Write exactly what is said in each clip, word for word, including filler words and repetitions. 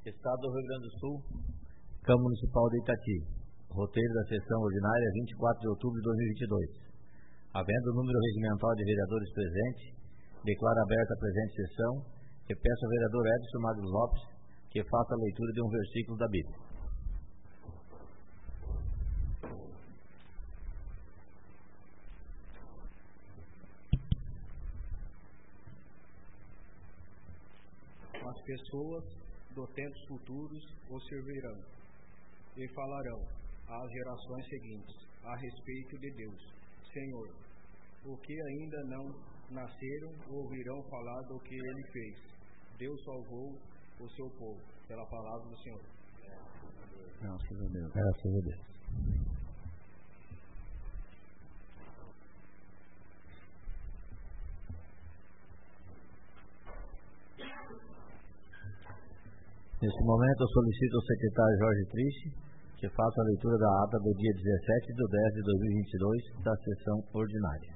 Estado do Rio Grande do Sul, Câmara Municipal de Itati. Roteiro da sessão ordinária, vinte e quatro de outubro de dois mil e vinte e dois. Havendo o número regimental de vereadores presentes, declaro aberta a presente sessão e peço ao vereador Edson Magno Lopes que faça a leitura de um versículo da Bíblia. As pessoas dos tempos futuros o servirão e falarão às gerações seguintes a respeito de Deus. Senhor, o que ainda não nasceram ouvirão falar do que Ele fez. Deus salvou o seu povo. Pela palavra do Senhor. Graças a Deus. Graças a Deus. Nesse momento, eu solicito ao secretário Jorge Triste que faça a leitura da ata do dia dezessete de dez de dois mil e vinte e dois da sessão ordinária.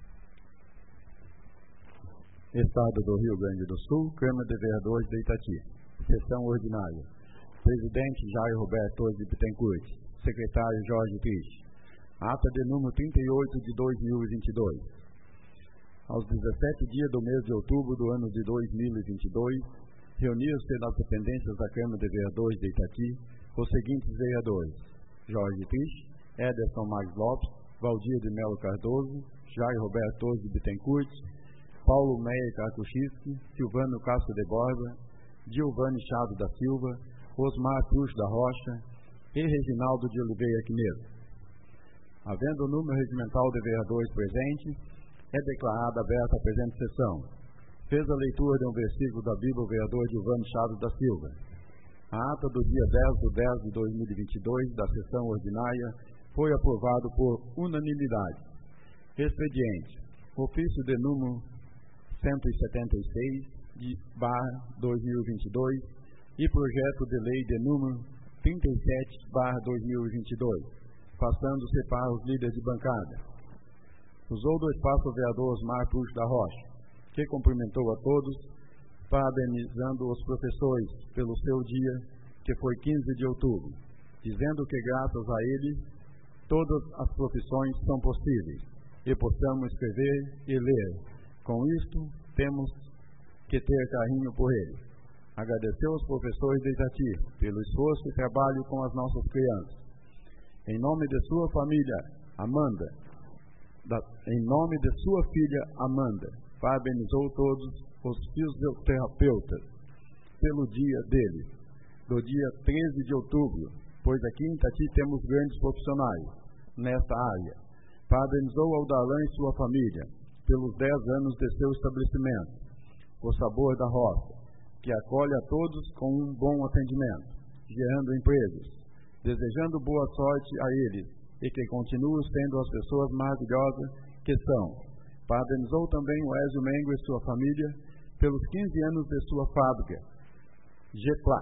Estado do Rio Grande do Sul, Câmara de Vereadores de Itati. Sessão ordinária. Presidente Jair Roberto de Bittencourt. Secretário Jorge Triste. Ata de número trinta e oito de dois mil e vinte e dois. Aos dezessete dias do mês de outubro do ano de dois mil e vinte e dois, reuniram-se nas dependências da Câmara de Vereadores de Itati os seguintes vereadores: Jorge Triste, Ederson Magno Lopes, Valdir de Melo Cardoso, Jair Roberto de Bittencourt, Paulo Meyer Carcuchisque, Silvano Castro de Borba, Giovanni Chado da Silva, Osmar Cruz da Rocha e Reginaldo de Oliveira Quineiro. Havendo o número regimental de vereadores presentes, é declarada aberta a presente sessão. Fez a leitura de um versículo da Bíblia o vereador Giovanni Chado da Silva. A ata do dia dez de dez de dois mil e vinte e dois da sessão ordinária foi aprovado por unanimidade. Expediente. Ofício de número cento e setenta e seis de barra dois mil e vinte e dois e projeto de lei de número trinta e sete barra dois mil e vinte e dois, passando-se para os líderes de bancada. Usou do espaço o vereador Osmar Cruz da Rocha, que cumprimentou a todos, parabenizando os professores pelo seu dia, que foi quinze de outubro, dizendo que graças a ele todas as profissões são possíveis e possamos escrever e ler. Com isto, temos que ter carinho por ele. Agradeceu aos professores de Itati pelo esforço e trabalho com as nossas crianças. Em nome de sua família, Amanda, da, em nome de sua filha, Amanda, parabenizou todos os fisioterapeutas pelo dia deles, do dia treze de outubro, pois aqui em Itati temos grandes profissionais nesta área. Parabenizou ao Darlan e sua família pelos dez anos de seu estabelecimento, o Sabor da Roça, que acolhe a todos com um bom atendimento, gerando empregos, desejando boa sorte a eles e que continuem sendo as pessoas maravilhosas que são. Parabenizou também o Ézio Mengo e sua família pelos quinze anos de sua fábrica, G-Plas.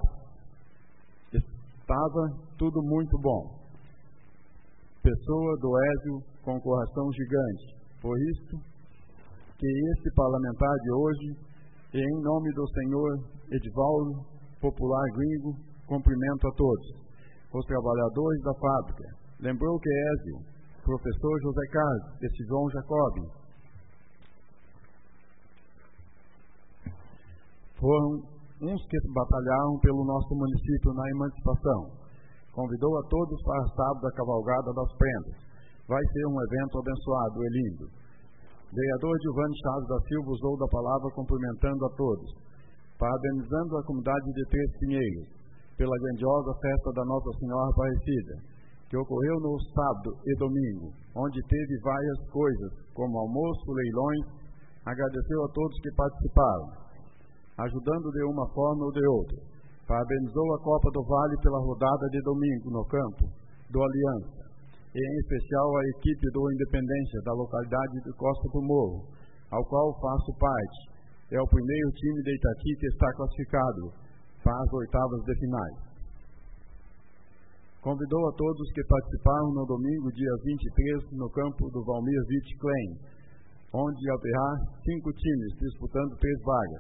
Estava tudo muito bom. Pessoa do Ézio com coração gigante. Por isso que este parlamentar de hoje, e em nome do senhor Edivaldo, popular gringo, cumprimento a todos. Os trabalhadores da fábrica. Lembrou que Ézio, professor José Carlos e João Jacob, foram uns que batalharam pelo nosso município na emancipação. Convidou a todos para sábado a cavalgada das prendas. Vai ser um evento abençoado e lindo. Vereador Giovanni Chaves da Silva usou da palavra cumprimentando a todos, parabenizando a comunidade de Três Pinheiros pela grandiosa festa da Nossa Senhora Aparecida, que ocorreu no sábado e domingo, onde teve várias coisas, como almoço, leilões. Agradeceu a todos que participaram, ajudando de uma forma ou de outra. Parabenizou a Copa do Vale pela rodada de domingo no campo do Aliança, e em especial a equipe do Independência da localidade de Costa do Morro, ao qual faço parte. É o primeiro time de Itati que está classificado para as oitavas de finais. Convidou a todos que participaram no domingo, dia vinte e três, no campo do Valmir Witt Klein, onde haverá cinco times disputando três vagas.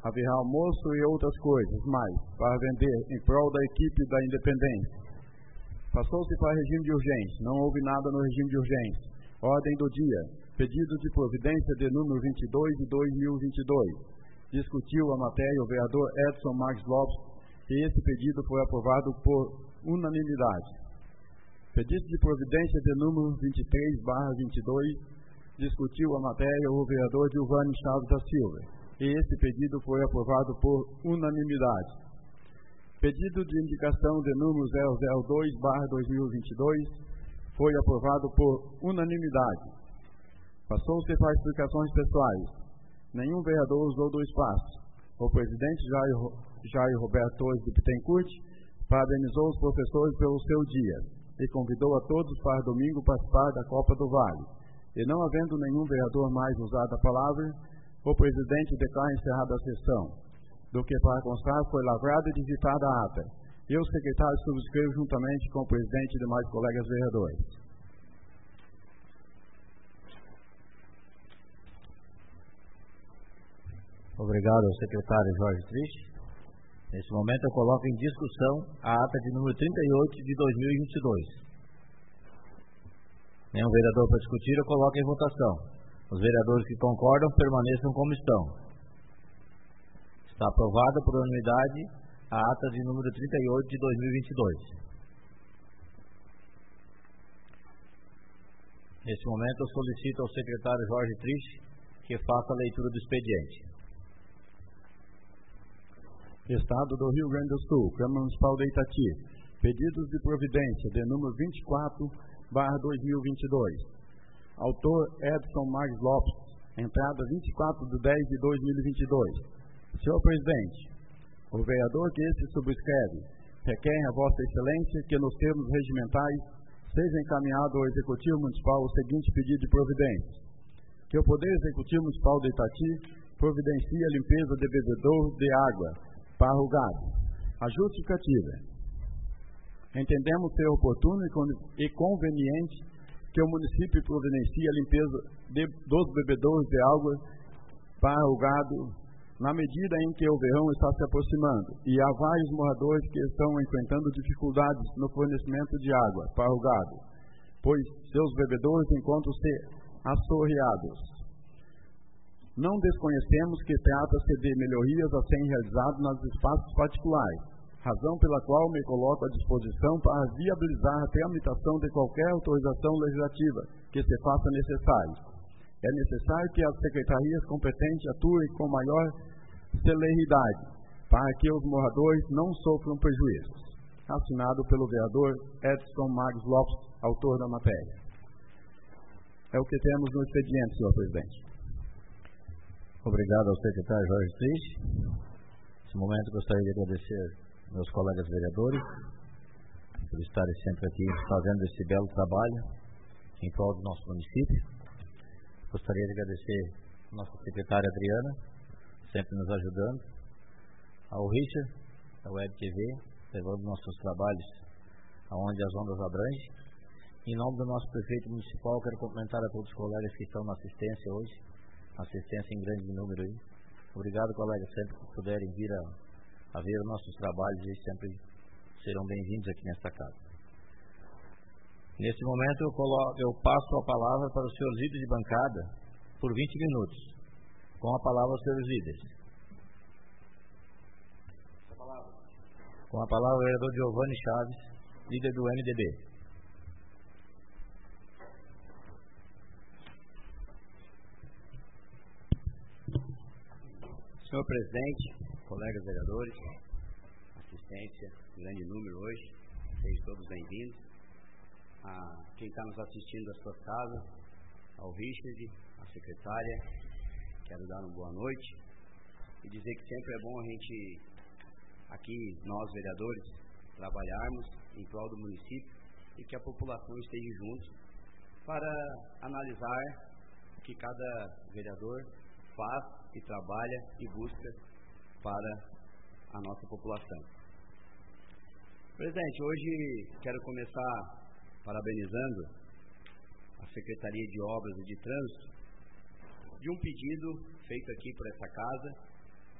Haverá almoço e outras coisas mais para vender em prol da equipe da independência. Passou-se para regime de urgência. Não houve nada no regime de urgência. Ordem do dia. Pedido de providência de número vinte e dois de dois mil e vinte e dois. Discutiu a matéria o vereador Edson Marques Lopes e esse pedido foi aprovado por unanimidade. Pedido de providência de número vinte e três barra vinte e dois. Discutiu a matéria o vereador Giovanni Chaves da Silva e esse pedido foi aprovado por unanimidade. Pedido de indicação de número zero zero dois barra dois mil e vinte e dois foi aprovado por unanimidade. Passou-se para explicações pessoais. Nenhum vereador usou do espaço. O presidente Jair, Jair Roberto Torres de Bittencourt parabenizou os professores pelo seu dia e convidou a todos para domingo participar da Copa do Vale. E não havendo nenhum vereador mais usado a palavra, o presidente declara encerrada a sessão. Do que para constar foi lavrada e digitada a ata. E o secretário subscreve juntamente com o presidente e demais colegas vereadores. Obrigado ao secretário Jorge Triste. Nesse momento eu coloco em discussão a ata de número trinta e oito de dois mil e vinte e dois. Nenhum vereador para discutir, eu coloco em votação. Os vereadores que concordam permaneçam como estão. Está aprovada por unanimidade a ata de número trinta e oito de dois mil e vinte e dois. Nesse momento eu solicito ao secretário Jorge Triste que faça a leitura do expediente. Estado do Rio Grande do Sul, Câmara Municipal de Itati. Pedidos de providência de número vinte e quatro barra dois mil e vinte e dois. Autor Edson Marques Lopes. Entrada vinte e quatro de dez de dois mil e vinte e dois. Senhor Presidente, o vereador que esse subscreve requer a Vossa Excelência que nos termos regimentais seja encaminhado ao Executivo Municipal o seguinte pedido de providência. Que o Poder Executivo Municipal de Itati providencie a limpeza de bebedouro de água para o gado. A justificativa. Entendemos ser oportuno e conveniente que o município providencie a limpeza de, dos bebedouros de água para o gado na medida em que o verão está se aproximando e há vários moradores que estão enfrentando dificuldades no fornecimento de água para o gado, pois seus bebedouros encontram-se assoreados. Não desconhecemos que trata-se de melhorias a serem realizadas nos espaços particulares, razão pela qual me coloco à disposição para viabilizar a tramitação de qualquer autorização legislativa que se faça necessário. É necessário que as secretarias competentes atuem com maior celeridade, para que os moradores não sofram prejuízos. Assinado pelo vereador Edson Marques Lopes, autor da matéria. É o que temos no expediente, senhor presidente. Obrigado ao secretário Jorge Triste. Nesse momento gostaria de agradecer meus colegas vereadores por estarem sempre aqui fazendo esse belo trabalho em prol do nosso município. Gostaria de agradecer a nossa secretária Adriana, sempre nos ajudando, ao Richard, da Web T V, levando nossos trabalhos aonde as ondas abrangem. Em nome do nosso prefeito municipal, quero cumprimentar a todos os colegas que estão na assistência hoje, assistência em grande número aí. Obrigado, colegas, sempre que puderem vir a, a ver os nossos trabalhos, eles sempre serão bem-vindos aqui nesta casa. Nesse momento eu, coloco, eu passo a palavra para os senhores líderes de bancada por vinte minutos. Com a palavra aos senhores líderes. Com a palavra o vereador Giovanni Chaves, líder do M D B. Senhor presidente, colegas vereadores, assistência, grande número hoje, sejam todos bem-vindos. A quem está nos assistindo das suas casas, ao Richard, à secretária, quero dar uma boa noite e dizer que sempre é bom a gente, aqui, nós vereadores, trabalharmos em prol do município e que a população esteja junto para analisar o que cada vereador faz e trabalha e busca para a nossa população. Presidente, hoje quero começar parabenizando a Secretaria de Obras e de Trânsito de um pedido feito aqui por essa casa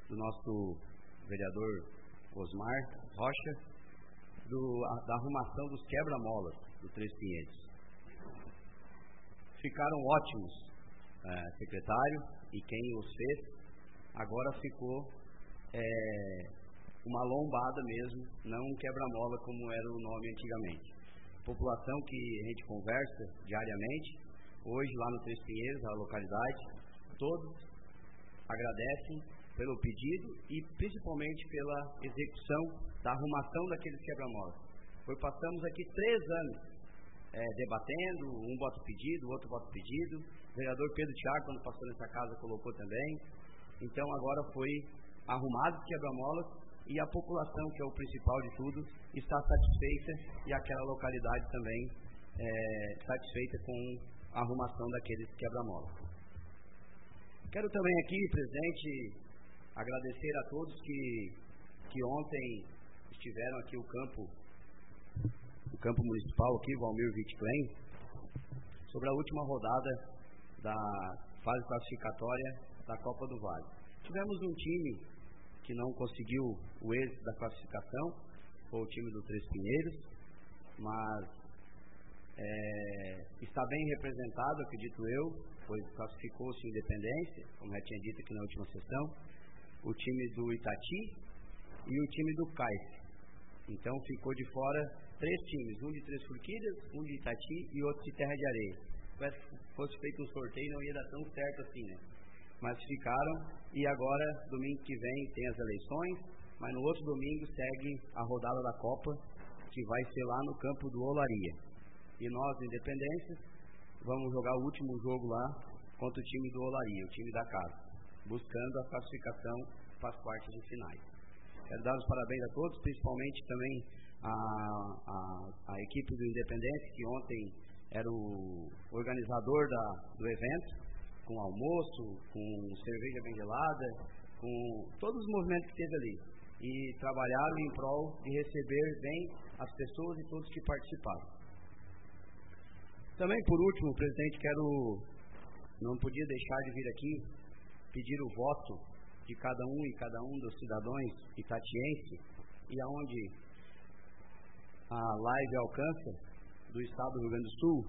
do nosso vereador Osmar Rocha, do, a, da arrumação dos quebra-molas do Três Pinheiros. Ficaram ótimos, é, secretário, e quem os fez, agora ficou é, uma lombada mesmo, não um quebra-mola como era o nome antigamente. População que a gente conversa diariamente, hoje lá no Três Pinheiros, a localidade, todos agradecem pelo pedido e principalmente pela execução da arrumação daqueles quebra-molas. Foi, passamos aqui três anos é, debatendo, um bota o pedido, o outro bota o pedido. O vereador Pedro Thiago, quando passou nessa casa, colocou também. Então agora foi arrumado os quebra-molas e a população, que é o principal de tudo, está satisfeita e aquela localidade também é, satisfeita com a arrumação daqueles quebra-molas. Quero também aqui, presidente, agradecer a todos que, que ontem estiveram aqui o campo, o campo municipal aqui, Valmir Wittglen, sobre a última rodada da fase classificatória da Copa do Vale. Tivemos um time que não conseguiu o êxito da classificação, foi o time do Três Pinheiros, mas é, está bem representado, acredito eu, pois classificou-se Independência, como já tinha dito aqui na última sessão, o time do Itati e o time do Caice. Então ficou de fora três times, um de Três Forquilhas, um de Itati e outro de Terra de Areia. Se fosse feito um sorteio não ia dar tão certo assim, né? Mas ficaram, e agora, domingo que vem, tem as eleições, mas no outro domingo segue a rodada da Copa, que vai ser lá no campo do Olaria. E nós, Independências, vamos jogar o último jogo lá contra o time do Olaria, o time da casa, buscando a classificação para as quartas de finais. Quero dar os parabéns a todos, principalmente também a, a, a equipe do Independência, que ontem era o organizador da, do evento, com almoço, com cerveja bem gelada, com todos os movimentos que teve ali. E trabalharam em prol de receber bem as pessoas e todos que participaram. Também, por último, presidente, quero, não podia deixar de vir aqui, pedir o voto de cada um e cada um dos cidadãos itatienses, e aonde a live alcança, do estado do Rio Grande do Sul,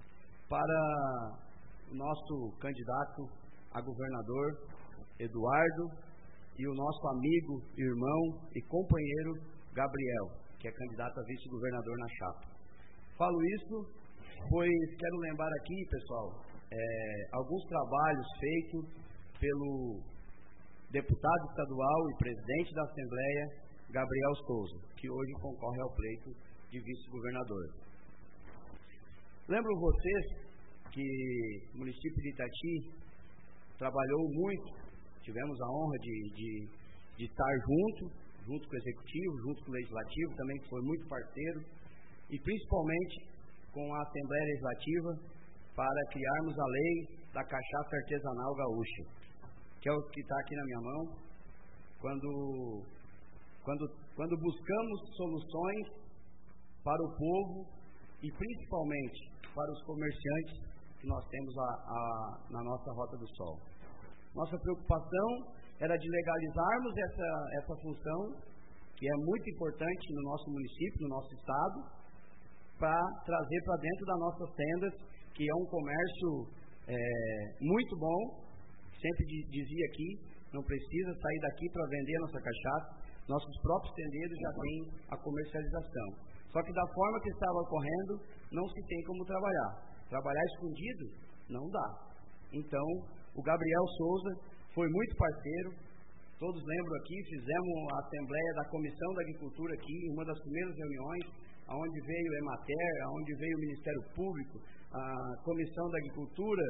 para o nosso candidato a governador, Eduardo, e o nosso amigo, irmão e companheiro, Gabriel, que é candidato a vice-governador na chapa. Falo isso, pois quero lembrar aqui, pessoal, é, alguns trabalhos feitos pelo deputado estadual e presidente da Assembleia, Gabriel Souza, que hoje concorre ao pleito de vice-governador. Lembro vocês que o município de Itati trabalhou muito, tivemos a honra de, de, de estar junto, junto com o Executivo, junto com o Legislativo, também que foi muito parceiro, e principalmente com a Assembleia Legislativa, para criarmos a lei da cachaça artesanal gaúcha, que é o que está aqui na minha mão, quando, quando, quando buscamos soluções para o povo e principalmente para os comerciantes que nós temos a, a, na nossa Rota do Sol. Nossa preocupação era de legalizarmos essa, essa função, que é muito importante no nosso município, no nosso estado, para trazer para dentro das nossas tendas, que é um comércio é, muito bom. Sempre dizia aqui, não precisa sair daqui para vender a nossa cachaça, nossos próprios tendeiros já têm a comercialização. Só que da forma que estava ocorrendo, não se tem como trabalhar. Trabalhar escondido não dá. Então, o Gabriel Souza foi muito parceiro. Todos lembram aqui, fizemos a assembleia da Comissão da Agricultura aqui, uma das primeiras reuniões, onde veio o Emater, onde veio o Ministério Público, a Comissão da Agricultura,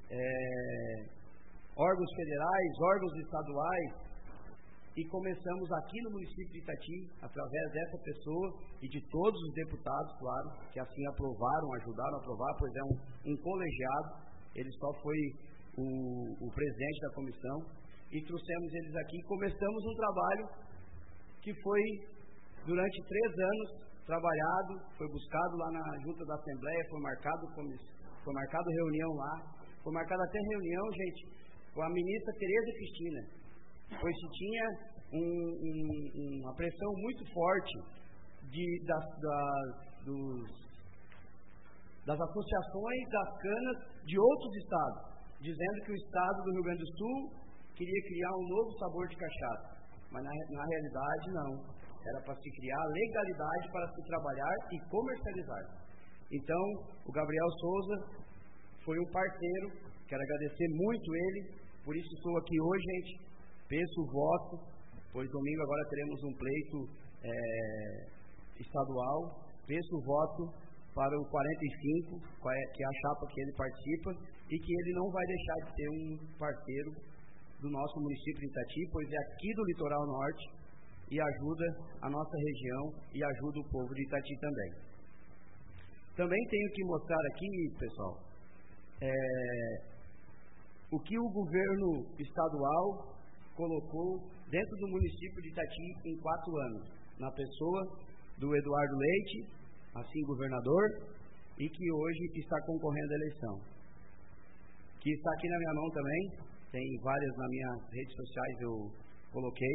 é, órgãos federais, órgãos estaduais, e começamos aqui no município de Itati, através dessa pessoa e de todos os deputados, claro, que assim aprovaram, ajudaram a aprovar, pois é um, um colegiado, ele só foi o, o presidente da comissão, e trouxemos eles aqui e começamos um trabalho que foi, durante três anos, trabalhado, foi buscado lá na junta da Assembleia, foi marcado, foi marcado reunião lá, foi marcada até reunião, gente, com a ministra Tereza Cristina, pois se tinha um, um, uma pressão muito forte de, das, das, dos, das associações das canas de outros estados, dizendo que o estado do Rio Grande do Sul queria criar um novo sabor de cachaça, mas na, na realidade não, era para se criar legalidade para se trabalhar e comercializar. Então, o Gabriel Souza foi um parceiro, quero agradecer muito ele, por isso estou aqui hoje, gente, peço o voto, pois domingo agora teremos um pleito é, estadual, peço o voto para o quarenta e cinco, que é a chapa que ele participa, e que ele não vai deixar de ser um parceiro do nosso município de Itati, pois é aqui do Litoral Norte e ajuda a nossa região e ajuda o povo de Itati também. Também tenho que mostrar aqui, pessoal, é, o que o governo estadual colocou dentro do município de Itati em quatro anos, na pessoa do Eduardo Leite, assim governador, e que hoje está concorrendo à eleição. Que está aqui na minha mão também, tem várias nas minhas redes sociais eu coloquei.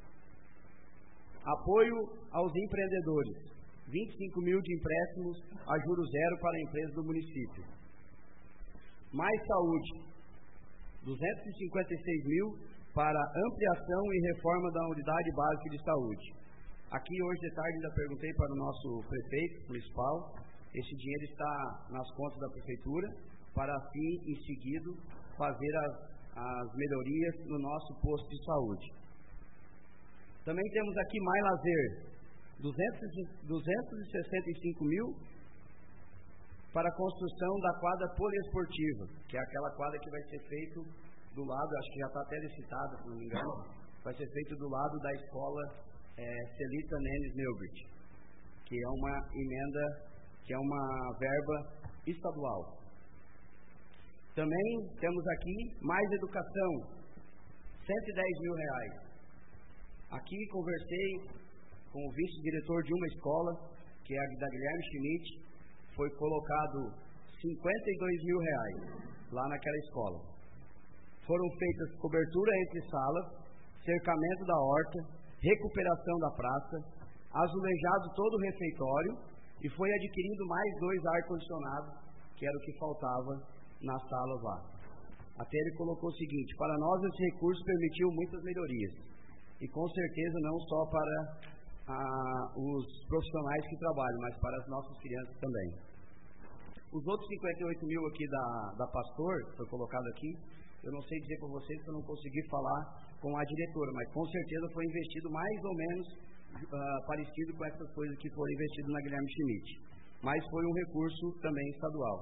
Apoio aos empreendedores, vinte e cinco mil de empréstimos a juros zero para a empresa do município. Mais saúde, duzentos e cinquenta e seis mil para ampliação e reforma da unidade básica de saúde. Aqui hoje de tarde ainda perguntei para o nosso prefeito municipal, esse dinheiro está nas contas da prefeitura, para assim, em seguida, fazer as, as melhorias no nosso posto de saúde. Também temos aqui Mais Lazer, duzentos e sessenta e cinco mil para a construção da quadra poliesportiva, que é aquela quadra que vai ser feito do lado, acho que já está até licitada, se não me engano, vai ser feito do lado da escola é, Celita Nenes Neubert, que é uma emenda, que é uma verba estadual. Também temos aqui Mais Educação, cento e dez mil reais. Aqui conversei com o vice-diretor de uma escola, que é a da Guilherme Schmidt, foi colocado cinquenta e dois mil reais lá naquela escola. Foram feitas cobertura entre salas, cercamento da horta, recuperação da praça, azulejado todo o refeitório e foi adquirido mais dois ar-condicionados, que era o que faltava nas salas lá. Até ele colocou o seguinte: para nós esse recurso permitiu muitas melhorias e com certeza não só para ah, os profissionais que trabalham, mas para as nossas crianças também. Os outros cinquenta e oito mil aqui da, da Pastor, foi colocado aqui, eu não sei dizer para vocês que eu não consegui falar com a diretora, mas com certeza foi investido mais ou menos uh, parecido com essas coisas que foram investidas na Guilherme Schmidt. Mas foi um recurso também estadual.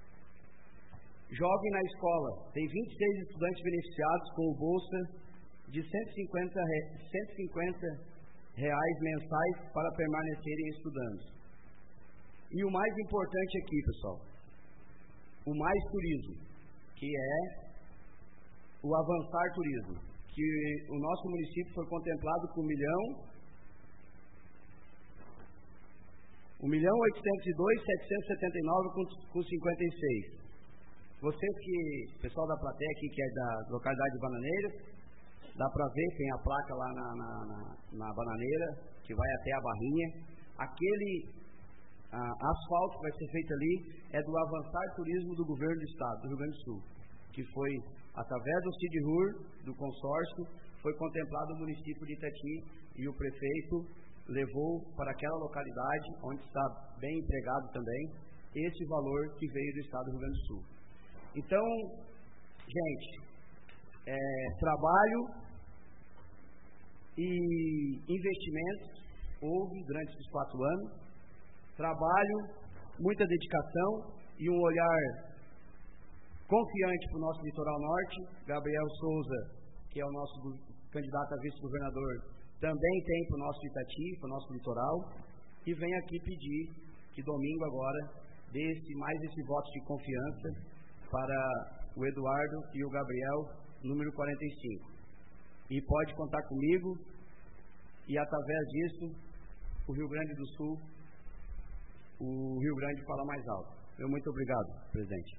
Jovem na Escola, tem vinte e seis estudantes beneficiados com o bolsa de cento e cinquenta reais mensais para permanecerem estudando. E o mais importante aqui, pessoal, o Mais Turismo, que é o Avançar Turismo, que o nosso município foi contemplado com um milhão, um milhão oitocentos e dois, setecentos e setenta e nove com cinquenta e seis. Vocês que, pessoal da plateia aqui, que é da localidade de Bananeiras, dá para ver, tem a placa lá na, na, na, na Bananeira, que vai até a Barrinha. Aquele ah, asfalto que vai ser feito ali é do Avançar Turismo do Governo do Estado, do Rio Grande do Sul, que foi, através do C I D R U R, do consórcio, foi contemplado o município de Itati e o prefeito levou para aquela localidade, onde está bem empregado também, esse valor que veio do Estado do Rio Grande do Sul. Então, gente, é, trabalho e investimentos houve durante esses quatro anos, trabalho, muita dedicação e um olhar confiante para o nosso litoral norte. Gabriel Souza, que é o nosso candidato a vice-governador, também tem para o nosso Itati, para o nosso litoral, e vem aqui pedir que domingo agora dê esse, mais esse voto de confiança para o Eduardo e o Gabriel, número quarenta e cinco. E pode contar comigo, e através disso, o Rio Grande do Sul, o Rio Grande fala mais alto. Eu muito obrigado, presidente.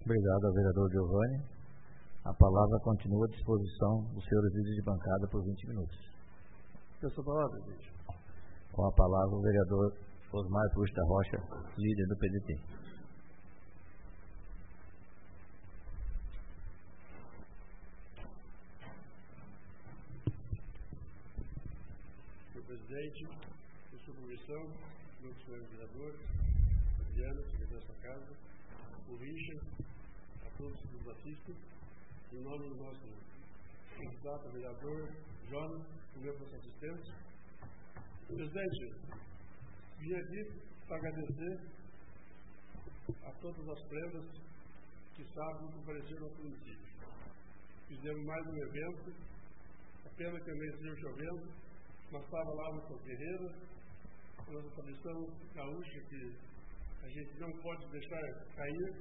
Obrigado ao vereador Giovanni. A palavra continua à disposição dos senhores líderes de bancada por vinte minutos. Peço a palavra, presidente. Com a palavra o vereador Osmar Puxa da Rocha, líder do P D T. Senhor presidente, sua comissão, meus senhores vereadores, Adriano, secretário dessa casa, o Richard, a todos que nos assistem, em nome do nosso candidato a vereador, Jonas, o meu nosso assistente. Presidente, vim aqui para agradecer a todas as prendas que sábado compareceram ao município. Fizemos mais um evento, a pena que também esteja chovendo, mas estava lá no São Ferreira, a nossa tradição gaúcha que a gente não pode deixar cair.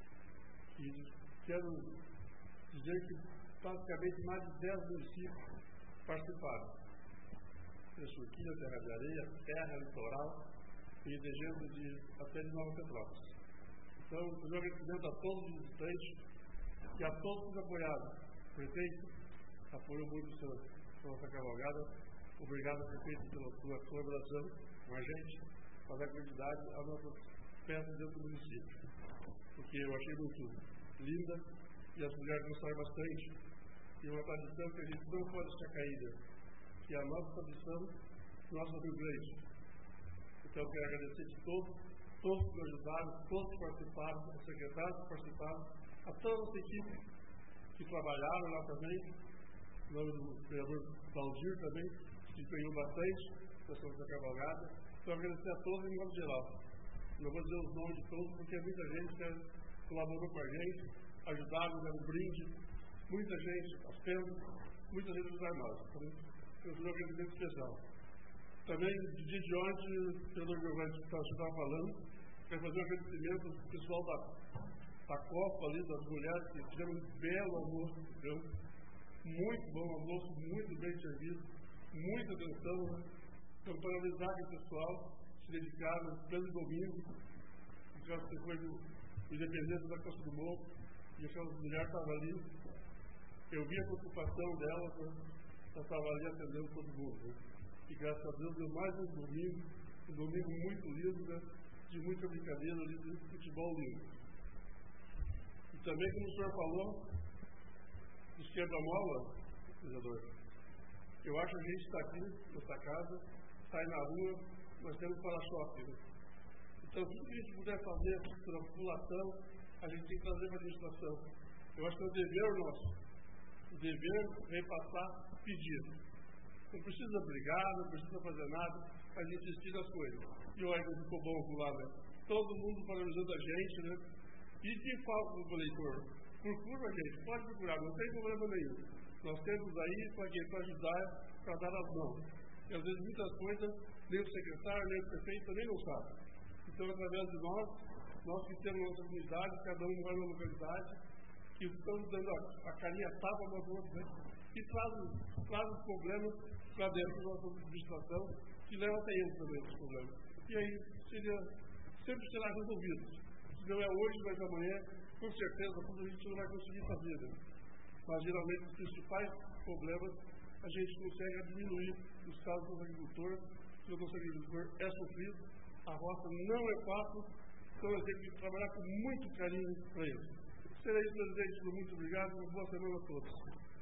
E quero dizer que praticamente mais de dez municípios participaram. Surquilha, Terra de Areia, Terra, Litoral e região de até de Nova Petrópolis. Então, o meu agradecimento a todos os visitantes e a todos os apoiados. O prefeito apoiou muito a nossa cavalgada. Obrigado, prefeito, pela sua colaboração com a gente, para dar continuidade às nossas festas dentro do município. Porque eu achei muito linda e as mulheres gostaram bastante. E uma tradição que a gente não pode deixar caída, que é a nossa tradição do nosso Rio Grande. Então, eu quero agradecer de todos, todos que ajudaram, todos que participaram, os secretários que participaram, a toda a nossa equipe que trabalharam lá também, o nome do vereador Valdir também, que empenhou bastante nessa nossa cavalgada. Então, agradecer a todos em modo geral. Não vou dizer os nomes de todos, porque muita gente que colaborou com a gente, ajudaram, deram um brinde, muita gente, as penas, muita gente nos armados. Então, eu um agradecimento especial. Também, de dia de ontem, o senador Giovanni que estava falando, quero fazer um agradecimento ao pessoal da, da Copa ali, das mulheres, que fizeram um belo almoço, digamos, muito bom almoço, muito bem servido, muita atenção, né? Então, paralisar que o pessoal se dedicaram pelo domingo, porque depois do independência da Costa do Morro, e aquelas mulheres estavam ali, eu vi a preocupação delas, né? Eu estava ali atendendo todo mundo, né? E graças a Deus deu mais um domingo, um domingo muito lindo, né? De muita brincadeira ali, de futebol lindo. E também, como o senhor falou, dos quebra-mola, vereador, eu acho que a gente está aqui, nessa casa, sai na rua, nós temos para-choque, né? Então, tudo que a gente puder fazer pela população, a gente tem que trazer para a administração. Eu acho que é o dever nosso. O dever vem passar pedido. Não precisa brigar, não precisa fazer nada, a gente insistir nas coisas. E olha, não ficou bom lá, né? Todo mundo valorizando a gente, né? E de falta do eleitor, procura a gente, pode procurar, não tem problema nenhum. Nós temos aí para ajudar, para dar as mãos. E às vezes muitas coisas, nem o secretário, nem o prefeito também não sabe. Então, através de nós, nós que temos nossa comunidade, cada um vai na localidade, que estamos dando a, a carinha tapa umas outras, né? E trazem traz os problemas para dentro da nossa administração, que leva até eles também os problemas. E aí, seria, sempre será resolvido. Se não é hoje, mas amanhã, com certeza, a gente não vai conseguir fazer, né? Mas geralmente os principais problemas a gente consegue diminuir os casos dos agricultores, que o nosso agricultor é sofrido, a roça não é fácil, então nós temos que trabalhar com muito carinho para eles. Será isso, presidente, muito obrigado, uma boa semana a todos.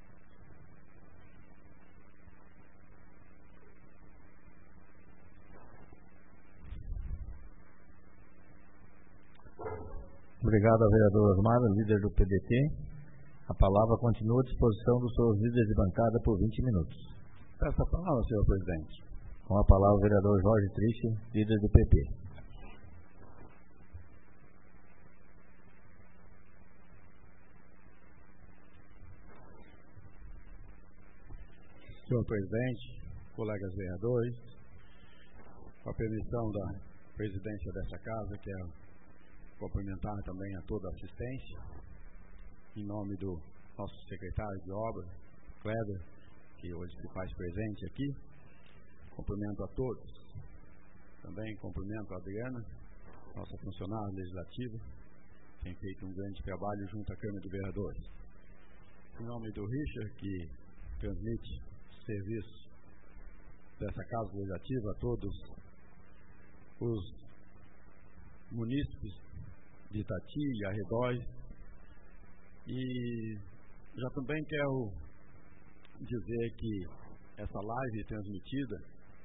Obrigado ao vereador Osmar, líder do P D T. A palavra continua à disposição dos seus líderes de bancada por vinte minutos. Peço a palavra, senhor presidente. Com a palavra o vereador Jorge Triste, líder do P P. Senhor presidente, colegas vereadores, com a permissão da presidência dessa casa, quero cumprimentar também a toda a assistência, em nome do nosso secretário de obras, Kleber, que hoje se faz presente aqui. Cumprimento a todos. Também cumprimento a Adriana, nossa funcionária legislativa, tem feito um grande trabalho junto à Câmara de Vereadores. Em nome do Richard, que transmite serviço dessa Casa Legislativa a todos os munícipes de Itati e arredores, e já também quero dizer que essa live é transmitida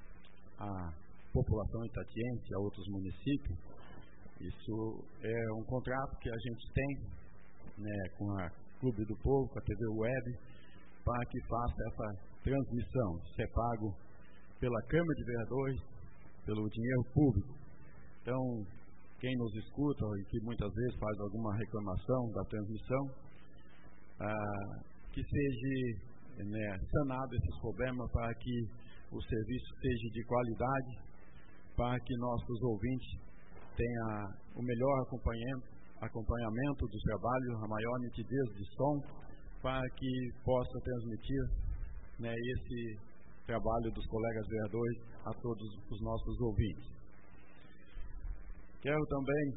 à população itatiense, a outros municípios. Isso é um contrato que a gente tem, né, com a Clube do Povo, com a T V Web, para que faça essa transmissão. Isso é pago pela Câmara de Vereadores, pelo dinheiro público. Então, quem nos escuta e que muitas vezes faz alguma reclamação da transmissão, ah, que seja, né, sanado esses problemas para que o serviço seja de qualidade, para que nossos ouvintes tenham o melhor acompanhamento, acompanhamento do trabalho, a maior nitidez de som, para que possa transmitir, né, esse trabalho dos colegas vereadores a todos os nossos ouvintes. Quero também,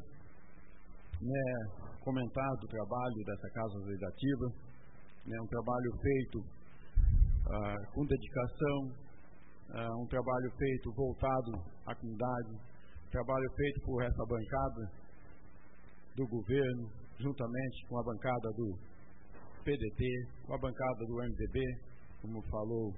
né, comentar do trabalho dessa Casa Legislativa, né, um trabalho feito ah, com dedicação, ah, um trabalho feito voltado à comunidade, um trabalho feito por essa bancada do governo, juntamente com a bancada do P D T, com a bancada do M D B, como falou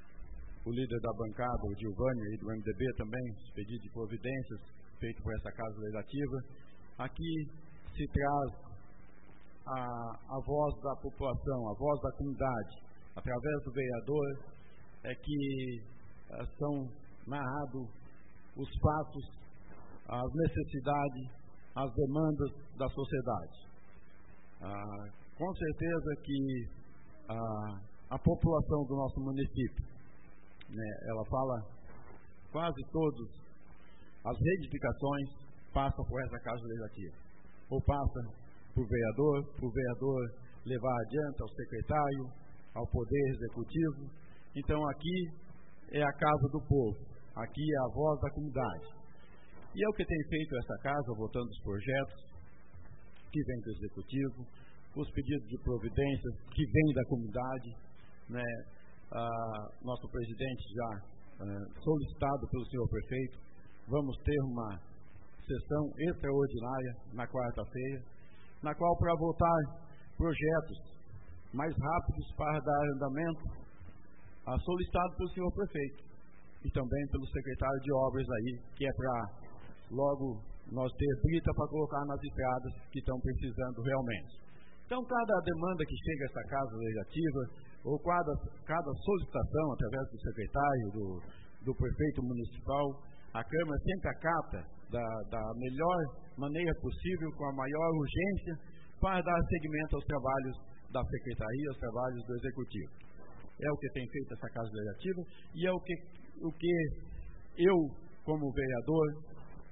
o líder da bancada, o Giovanni, e do M D B também, os pedidos de providências feito por essa Casa Legislativa. Aqui se traz a, a voz da população, a voz da comunidade, através do vereador, é que uh, são narrados os fatos, as necessidades, as demandas da sociedade. Ah, com certeza que ah, a população do nosso município, né, ela fala quase todos as reivindicações passam por essa Casa Legislativa, ou passa por vereador, por vereador levar adiante ao secretário, ao Poder Executivo. Então aqui é a Casa do Povo, aqui é a voz da comunidade. E é o que tem feito essa Casa, votando os projetos que vêm do Executivo, os pedidos de providência que vêm da comunidade, né? Ah, nosso presidente já ah, solicitado pelo senhor prefeito, vamos ter uma sessão extraordinária na quarta-feira, na qual, para votar projetos mais rápidos para dar andamento, ah, solicitado pelo senhor prefeito e também pelo secretário de obras aí, que é para logo nós ter brita para colocar nas estradas que estão precisando realmente. Então, cada demanda que chega a essa Casa Legislativa, ou cada, cada solicitação através do secretário, do, do prefeito municipal, a Câmara sempre acata da, da melhor maneira possível, com a maior urgência, para dar seguimento aos trabalhos da Secretaria, aos trabalhos do Executivo. É o que tem feito essa Casa Legislativa e é o que, o que eu, como vereador,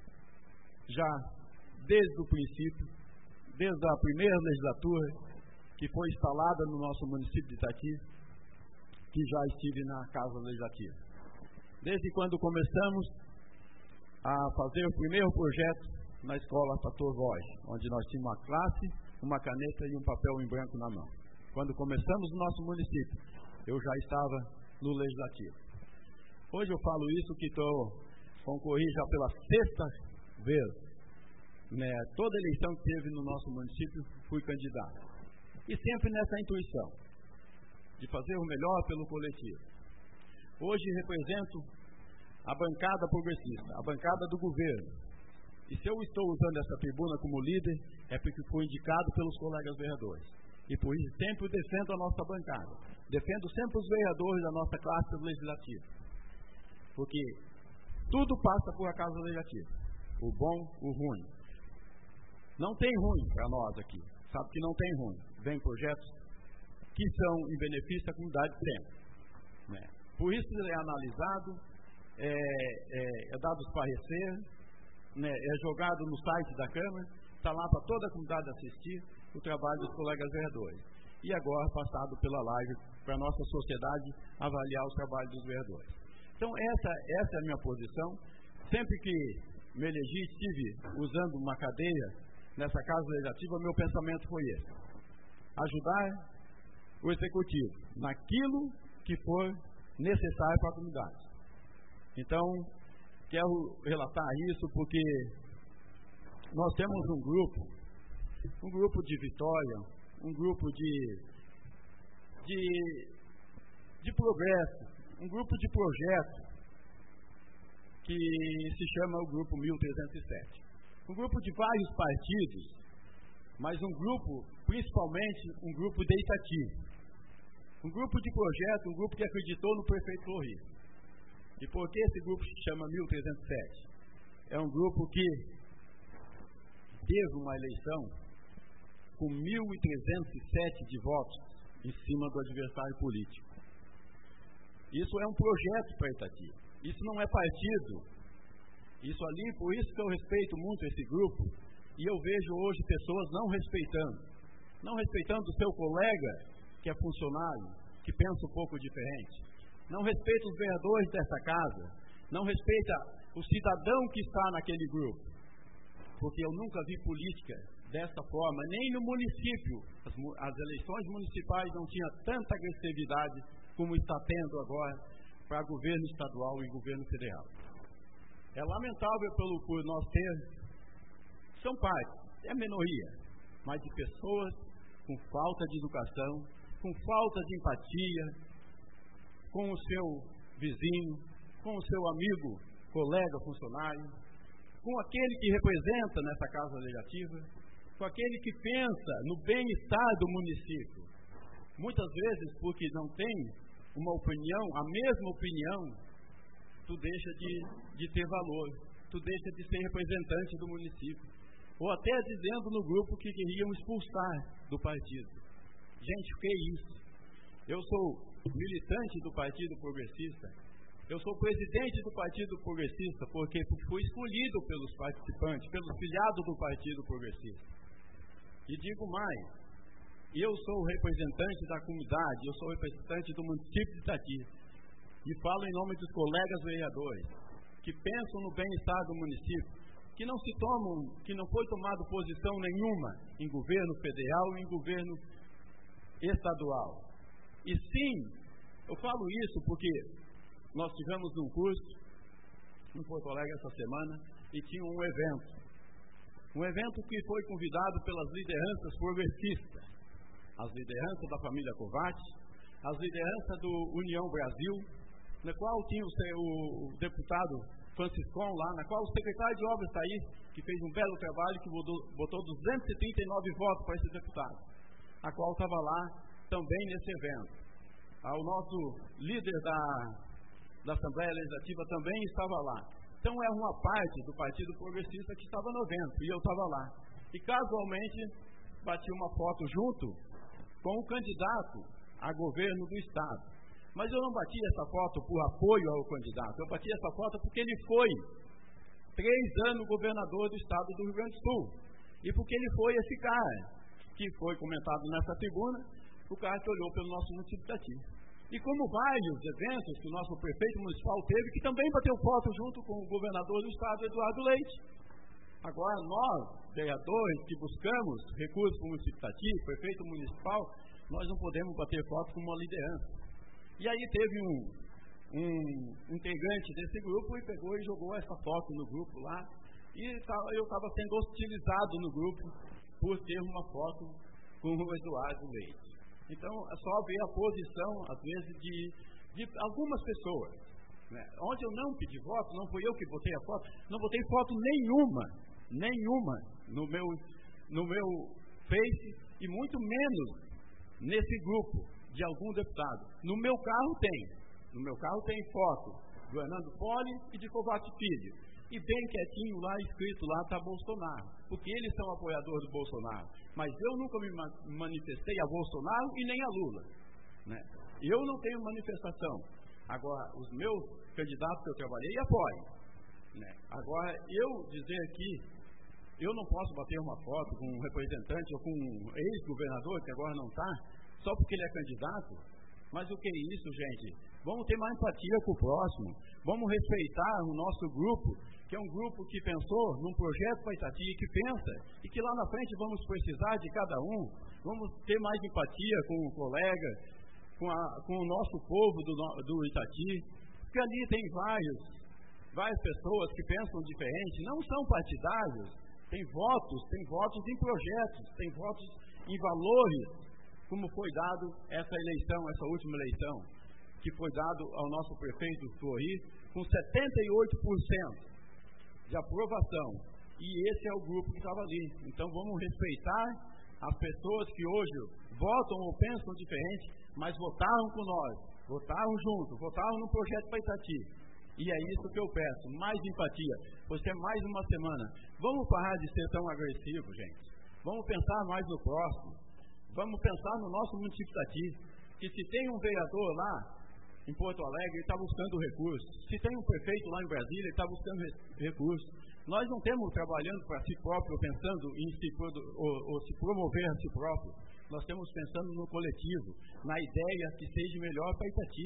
já desde o princípio, desde a primeira legislatura que foi instalada no nosso município de Itati, que já estive na Casa Legislativa. Desde quando começamos a fazer o primeiro projeto na escola Pastor Voz, onde nós tínhamos uma classe, uma caneta e um papel em branco na mão. Quando começamos no nosso município, eu já estava no Legislativo. Hoje eu falo isso que estou concorri já pela sexta vez. Né, toda eleição que teve no nosso município, fui candidato. E sempre nessa intuição de fazer o melhor pelo coletivo. Hoje represento a bancada progressista, a bancada do governo. E se eu estou usando essa tribuna como líder, é porque fui indicado pelos colegas vereadores. E por isso sempre defendo a nossa bancada. Defendo sempre os vereadores da nossa classe legislativa. Porque tudo passa por a Casa Legislativa. O bom, o ruim. Não tem ruim para nós aqui, sabe que não tem ruim. Vem projetos que são em benefício da comunidade sempre. Né? Por isso ele é analisado, é, é, é dado os parecer, né? É jogado no site da Câmara, está lá para toda a comunidade assistir o trabalho dos colegas vereadores. E agora passado pela live para a nossa sociedade avaliar os trabalhos dos vereadores. Então essa, essa é a minha posição. Sempre que me elegi, estive usando uma cadeira, nessa Casa Legislativa, meu pensamento foi esse: ajudar o Executivo naquilo que for necessário para a comunidade. Então, quero relatar isso porque nós temos um grupo, um grupo de Vitória, um grupo de, de, de progresso, um grupo de projeto que se chama o Grupo mil trezentos e sete. Um grupo de vários partidos, mas um grupo, principalmente um grupo de Itati. Um grupo de projeto, um grupo que acreditou no prefeito Fleury. E por que esse grupo se chama mil trezentos e sete? É um grupo que teve uma eleição com mil trezentos e sete de votos em cima do adversário político. Isso é um projeto para Itati. Isso não é partido. Isso ali, por isso que eu respeito muito esse grupo, e eu vejo hoje pessoas não respeitando. Não respeitando o seu colega, que é funcionário, que pensa um pouco diferente. Não respeita os vereadores dessa casa. Não respeita o cidadão que está naquele grupo. Porque eu nunca vi política dessa forma, nem no município. As, as eleições municipais não tinham tanta agressividade como está tendo agora para governo estadual e governo federal. É lamentável pelo, por nós ter, são partes, é minoria, mas de pessoas com falta de educação, com falta de empatia com o seu vizinho, com o seu amigo, colega, funcionário, com aquele que representa nessa Casa Legislativa, com aquele que pensa no bem-estar do município. Muitas vezes, porque não tem uma opinião, a mesma opinião, tu deixa de, de ter valor, tu deixa de ser representante do município. Ou até dizendo no grupo que queriam expulsar do partido. Gente, o que é isso? Eu sou militante do Partido Progressista, eu sou presidente do Partido Progressista porque fui escolhido pelos participantes, pelos filiados do Partido Progressista. E digo mais, eu sou o representante da comunidade, eu sou o representante do município de Itati. E falo em nome dos colegas vereadores, que pensam no bem-estar do município, que não se tomam, que não foi tomado posição nenhuma em governo federal e em governo estadual. E sim, eu falo isso porque nós tivemos um curso em Porto Alegre essa semana e tinha um evento. Um evento que foi convidado pelas lideranças progressistas, as lideranças da família Kovács, as lideranças do União Brasil, na qual tinha o, o, o deputado Franciscon lá, na qual o secretário de obras está aí, que fez um belo trabalho, que botou, botou duzentos e trinta e nove votos para esse deputado, a qual estava lá também nesse evento. Ah, o nosso líder da, da Assembleia Legislativa também estava lá. Então é uma parte do Partido Progressista que estava no evento, e eu estava lá. E casualmente bati uma foto junto com o candidato a governo do Estado. Mas eu não bati essa foto por apoio ao candidato, eu bati essa foto porque ele foi três anos governador do Estado do Rio Grande do Sul. E porque ele foi esse cara, que foi comentado nessa tribuna, o cara que olhou pelo nosso município de Itati. E como vários eventos que o nosso prefeito municipal teve, que também bateu foto junto com o governador do Estado, Eduardo Leite. Agora, nós, vereadores, que buscamos recursos para o município de Itati, prefeito municipal, nós não podemos bater foto com uma liderança. E aí teve um, um integrante desse grupo e pegou e jogou essa foto no grupo lá. E eu estava sendo hostilizado no grupo por ter uma foto com o Eduardo Leite. Então, é só ver a posição, às vezes, de, de algumas pessoas. Né? Onde eu não pedi voto, não fui eu que botei a foto, não botei foto nenhuma, nenhuma no meu, no meu Face e muito menos nesse grupo de algum deputado. No meu carro tem, no meu carro tem foto do Hernando Poli e de Kovács Filho. E bem quietinho lá, escrito lá, está Bolsonaro, porque eles são apoiadores do Bolsonaro. Mas eu nunca me manifestei a Bolsonaro e nem a Lula. Né? Eu não tenho manifestação. Agora, os meus candidatos que eu trabalhei apoiam. Né? Agora, eu dizer aqui, eu não posso bater uma foto com um representante ou com um ex-governador, que agora não está, só porque ele é candidato. Mas o que é isso, gente? Vamos ter mais empatia com o próximo. Vamos respeitar o nosso grupo, que é um grupo que pensou num projeto para Itati, que pensa, e que lá na frente vamos precisar de cada um, vamos ter mais empatia com o colega, com, a, com o nosso povo do, do Itati, porque ali tem vários, várias pessoas que pensam diferente, não são partidários, tem votos, tem votos em projetos, tem votos em valores, como foi dado essa eleição, essa última eleição, que foi dado ao nosso prefeito Flori, com setenta e oito por cento de aprovação, e esse é o grupo que estava ali. Então vamos respeitar as pessoas que hoje votam ou pensam diferente, mas votaram com nós, votaram junto, votaram no projeto para Itati. E é isso que eu peço, mais empatia. Você mais uma semana. Vamos parar de ser tão agressivo, gente. Vamos pensar mais no próximo. Vamos pensar no nosso município de Itati, que se tem um vereador lá em Porto Alegre, ele está buscando recursos. Se tem um prefeito lá em Brasília, ele está buscando recursos. Nós não temos trabalhando para si próprio, pensando em se, ou, ou se promover a si próprio. Nós temos pensando no coletivo, na ideia que seja melhor para Itati.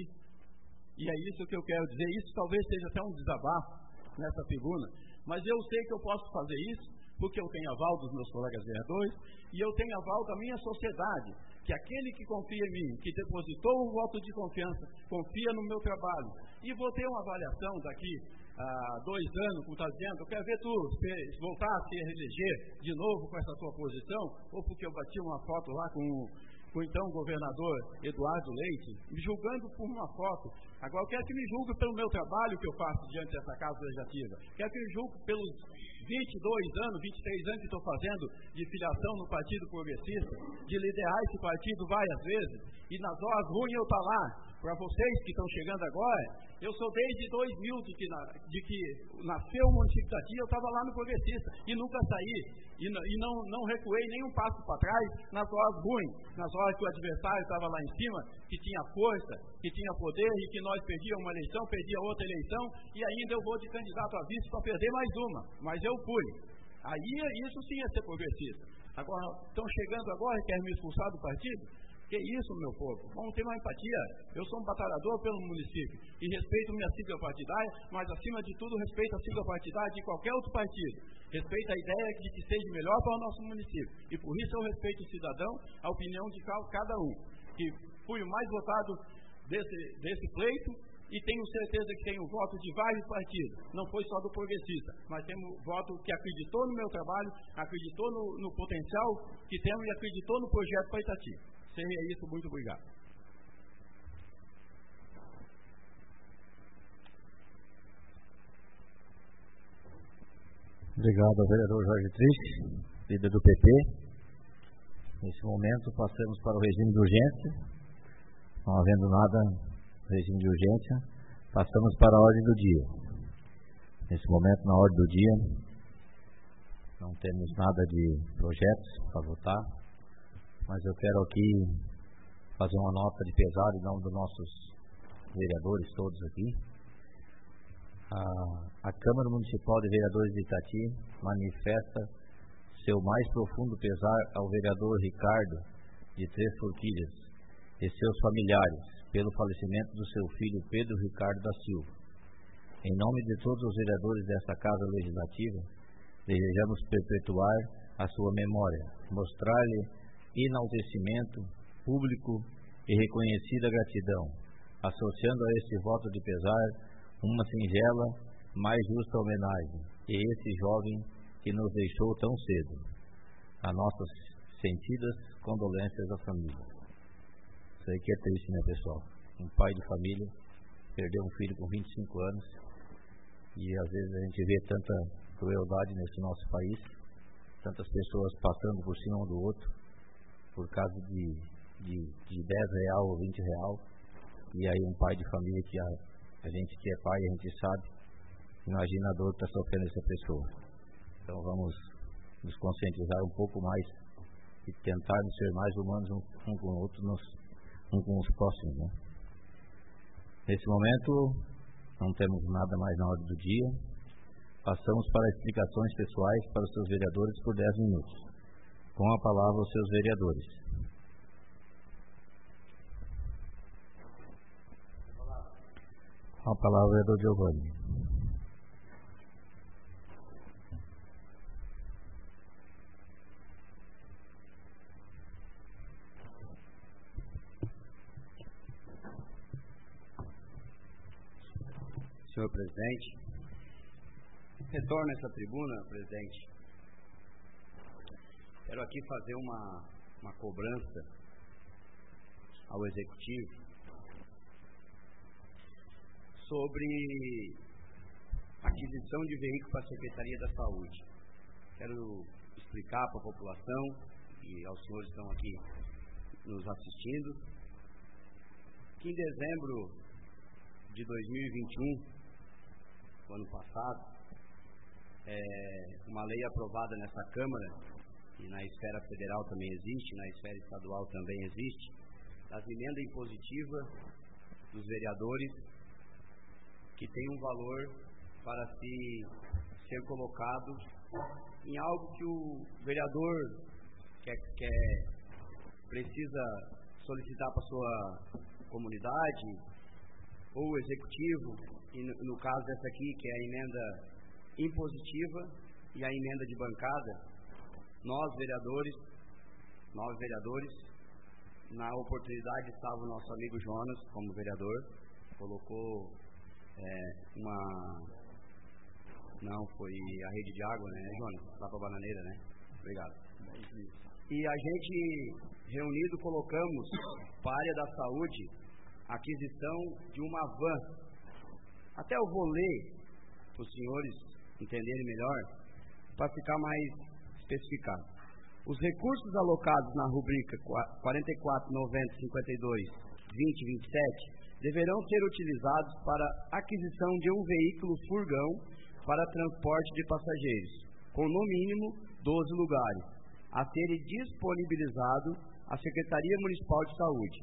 E é isso que eu quero dizer. Isso talvez seja até um desabafo nessa tribuna, mas eu sei que eu posso fazer isso, porque eu tenho aval dos meus colegas vereadores e eu tenho aval da minha sociedade, que aquele que confia em mim, que depositou um voto de confiança, confia no meu trabalho. E vou ter uma avaliação daqui a dois anos, como está dizendo, eu quero ver tu voltar a se reeleger de novo com essa tua posição, ou porque eu bati uma foto lá com o então governador Eduardo Leite, me julgando por uma foto. Agora eu quero que me julgue pelo meu trabalho que eu faço diante dessa Casa Legislativa. Quero que me julgue pelos vinte e dois anos, vinte e três anos que estou fazendo de filiação no Partido Progressista, de liderar esse partido várias vezes, e nas horas ruins eu estou lá. Para vocês que estão chegando agora, eu sou desde dois mil, de que, na, de que nasceu o município de Itati, eu estava lá no Progressista, e nunca saí, e, e não, não recuei nem um passo para trás nas horas ruins, nas horas que o adversário estava lá em cima, que tinha força, que tinha poder, e que nós perdíamos uma eleição, perdia outra eleição, e ainda eu vou de candidato a vice para perder mais uma, mas eu fui. Aí isso sim é ser progressista. Agora, estão chegando agora e querem me expulsar do partido? Que isso, meu povo? Vamos ter uma empatia. Eu sou um batalhador pelo município e respeito minha sigla partidária, mas acima de tudo respeito a sigla partidária de qualquer outro partido. Respeito a ideia de que seja melhor para o nosso município. E por isso eu respeito o cidadão, a opinião de cada um. Que fui o mais votado desse, desse pleito e tenho certeza que tenho voto de vários partidos. Não foi só do progressista, mas tenho voto que acreditou no meu trabalho, acreditou no, no potencial que temos e acreditou no projeto para Itati. Seria isso, muito obrigado. Obrigado ao vereador Jorge Triste, líder do P P. Nesse momento passamos para o regime de urgência. Não havendo nada no regime de urgência, passamos para a ordem do dia. Nesse momento, na ordem do dia, não temos nada de projetos para votar. Mas eu quero aqui fazer uma nota de pesar em nome dos nossos vereadores todos aqui. A, a Câmara Municipal de Vereadores de Itati manifesta seu mais profundo pesar ao vereador Ricardo de Três Forquilhas e seus familiares pelo falecimento do seu filho Pedro Ricardo da Silva. Em nome de todos os vereadores desta Casa Legislativa, desejamos perpetuar a sua memória, mostrar-lhe enaltecimento público e reconhecida gratidão, associando a este voto de pesar uma singela, mais justa homenagem a esse jovem que nos deixou tão cedo. As nossas sentidas condolências à família. Isso aí que é triste, né, pessoal? Um pai de família perdeu um filho com vinte e cinco anos e às vezes a gente vê tanta crueldade nesse nosso país, tantas pessoas passando por cima um do outro por causa de, de, de dez real ou vinte real, e aí um pai de família que a, a gente que é pai, a gente sabe, imagina a dor que está sofrendo essa pessoa. Então vamos nos conscientizar um pouco mais e tentarmos ser mais humanos um, um com o outro, nos, um com os próximos, né? Nesse momento não temos nada mais na ordem do dia. Passamos para explicações pessoais para os seus vereadores por dez minutos. Com a palavra aos seus vereadores. Com a palavra, vereador Giovanni. senhor presidente. Retorno a essa tribuna, presidente. Quero aqui fazer uma, uma cobrança ao Executivo sobre aquisição de veículos para a Secretaria da Saúde. Quero explicar para a população e aos senhores que estão aqui nos assistindo que em dezembro de dois mil e vinte e um, ano passado, é, uma lei aprovada nessa Câmara, e na esfera federal também existe, na esfera estadual também existe, as emendas impositivas dos vereadores, que tem um valor para se ser colocado em algo que o vereador quer, quer, precisa solicitar para a sua comunidade, ou o executivo, e no, no caso dessa aqui, que é a emenda impositiva e a emenda de bancada, nós vereadores, nós vereadores, na oportunidade estava o nosso amigo Jonas como vereador, colocou é, uma, não, foi a rede de água, né, Jonas? Lá para a bananeira, né? Obrigado. E a gente, reunido, colocamos para a área da saúde a aquisição de uma van. Até eu vou ler para os senhores entenderem melhor, para ficar mais especificado. Os recursos alocados na rubrica quarenta e quatro, noventa, cinquenta e dois, vinte e vinte e sete deverão ser utilizados para aquisição de um veículo furgão para transporte de passageiros, com no mínimo doze lugares, a serem disponibilizados à Secretaria Municipal de Saúde.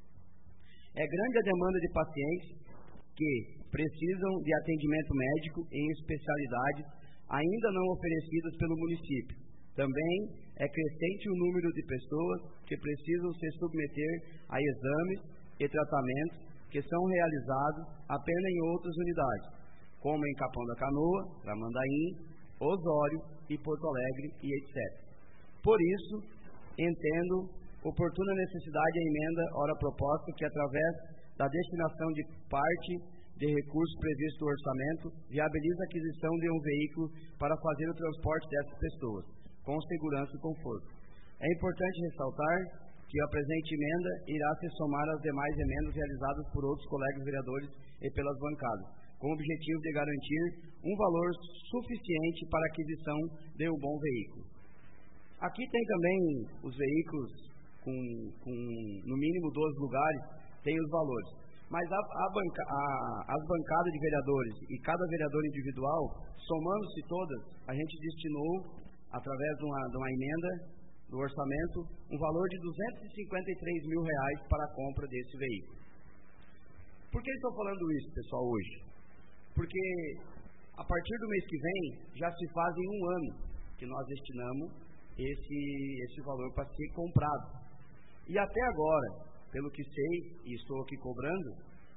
É grande a demanda de pacientes que precisam de atendimento médico em especialidades ainda não oferecidas pelo município. Também é crescente o número de pessoas que precisam se submeter a exames e tratamentos que são realizados apenas em outras unidades, como em Capão da Canoa, Tramandaí, Osório e Porto Alegre e etcétera. Por isso, entendo oportuna necessidade a emenda ora proposta que, através da destinação de parte de recursos previstos no orçamento, viabiliza a aquisição de um veículo para fazer o transporte dessas pessoas, com segurança e conforto. É importante ressaltar que a presente emenda irá se somar às demais emendas realizadas por outros colegas vereadores e pelas bancadas, com o objetivo de garantir um valor suficiente para a aquisição de um bom veículo. Aqui tem também os veículos com, com no mínimo doze lugares, tem os valores. Mas a, a banca, a, as bancadas de vereadores e cada vereador individual, somando-se todas, a gente destinou, através de uma, de uma emenda do orçamento, um valor de duzentos e cinquenta e três mil reais para a compra desse veículo. Por que estou falando isso, pessoal, hoje? Porque a partir do mês que vem, já se fazem um ano que nós destinamos esse, esse valor para ser comprado. E até agora, pelo que sei, e estou aqui cobrando,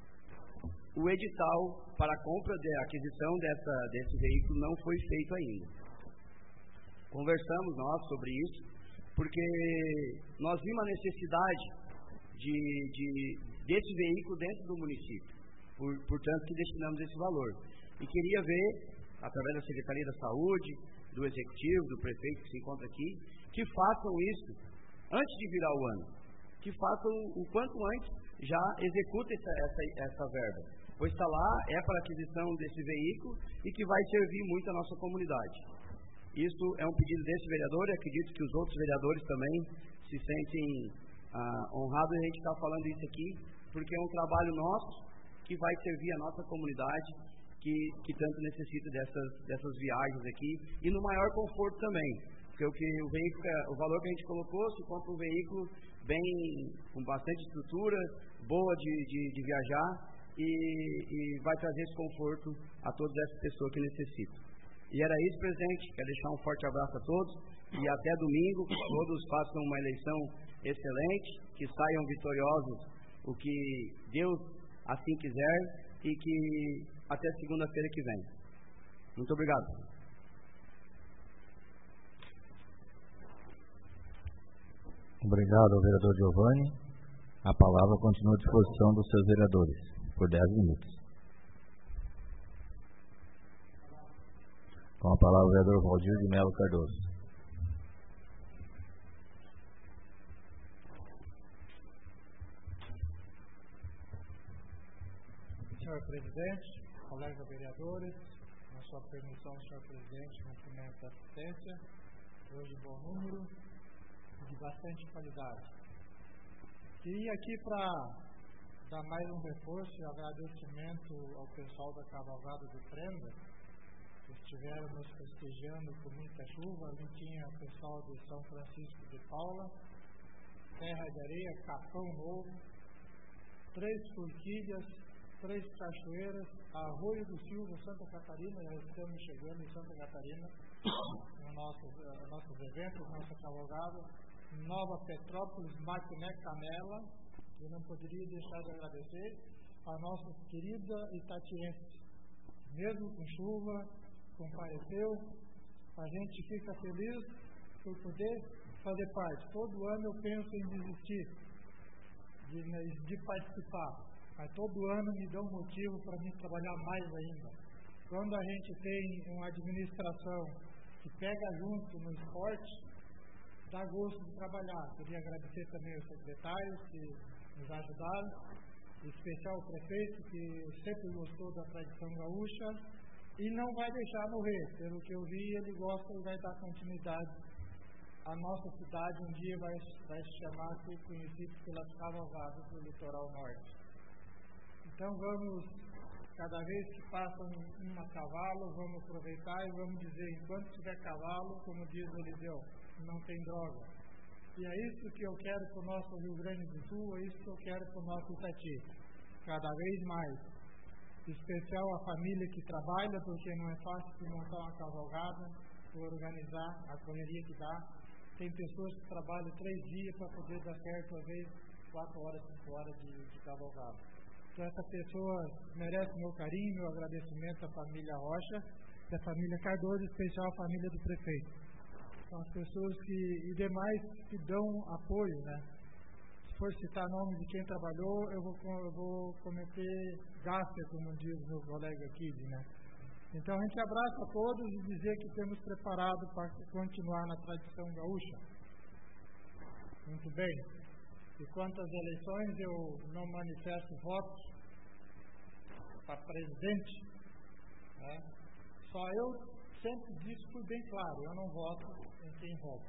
o edital para a compra de aquisição dessa, desse veículo não foi feito ainda. Conversamos nós sobre isso, porque nós vimos a necessidade de, de, desse veículo dentro do município, por, portanto que destinamos esse valor. E queria ver, através da Secretaria da Saúde, do Executivo, do Prefeito que se encontra aqui, que façam isso antes de virar o ano, que façam o quanto antes, já executem essa, essa, essa verba, pois está lá, é para a aquisição desse veículo e que vai servir muito a nossa comunidade. Isso é um pedido desse vereador e acredito que os outros vereadores também se sentem ah, honrados de a gente estar falando isso aqui, porque é um trabalho nosso que vai servir a nossa comunidade que, que tanto necessita dessas, dessas viagens aqui e no maior conforto também, porque o, que o, veículo, o valor que a gente colocou, se compra um veículo bem, com bastante estrutura, boa de, de, de viajar e, e vai trazer esse conforto a todas essas pessoas que necessitam. E era isso, presidente. Quero deixar um forte abraço a todos e até domingo todos façam uma eleição excelente, que saiam vitoriosos o que Deus assim quiser e que até segunda-feira que vem. Muito obrigado. Obrigado ao vereador Giovanni. A palavra continua à disposição dos seus vereadores por dez minutos. Com a palavra o vereador Valdir de Melo Cardoso. Senhor Presidente, colegas vereadores, na sua permissão, senhor Presidente, cumprimento a assistência, hoje bom número e de bastante qualidade. E aqui para dar mais um reforço e agradecimento ao pessoal da Cavalgada de Prenda, que estiveram nos festejando com muita chuva. Ali tinha o pessoal de São Francisco de Paula, Terra de Areia, Capão Novo, Três Forquilhas, Três Cachoeiras, Arroio do Silva, Santa Catarina. Já estamos chegando em Santa Catarina nos nossos, uh, nossos eventos, nossa cavalgada. Nova Petrópolis, Maquiné, Canela. Eu não poderia deixar de agradecer a nossa querida Itatiense. Mesmo com chuva, compareceu. A gente fica feliz por poder fazer parte. Todo ano eu penso em desistir de, de participar. Mas todo ano me dá um motivo para mim trabalhar mais ainda. Quando a gente tem uma administração que pega junto no esporte, dá gosto de trabalhar. Queria agradecer também aos secretários que nos ajudaram, em especial o prefeito, que sempre gostou da tradição gaúcha e não vai deixar morrer. Pelo que eu vi, ele gosta e vai dar continuidade. A nossa cidade um dia vai, vai se chamar, ser conhecido pelas cavalgadas do litoral norte. Então vamos, cada vez que passa um, um a cavalo, vamos aproveitar e vamos dizer, enquanto tiver cavalo, como diz o Eliseu, não tem droga. E é isso que eu quero para o nosso Rio Grande do Sul, é isso que eu quero para o nosso Itati. Cada vez mais. Em especial a família que trabalha, porque não é fácil de montar uma cavalgada, organizar a correria que dá. Tem pessoas que trabalham três dias para poder dar certo, às vezes, quatro horas, cinco horas de, de cavalgada. Então essa pessoa merece meu carinho, meu agradecimento à família Rocha, da família Cardoso, em especial a família do prefeito. São as pessoas que, e demais que dão apoio, né? Se for citar nome de quem trabalhou, eu vou, eu vou cometer gafe, como diz o meu colega aqui, né? Então a gente abraça a todos e dizer que estamos preparados para continuar na tradição gaúcha. Muito bem. E quanto às eleições, eu não manifesto votos para presidente, né? Só eu sempre disse, fui bem claro, eu não voto em quem vota.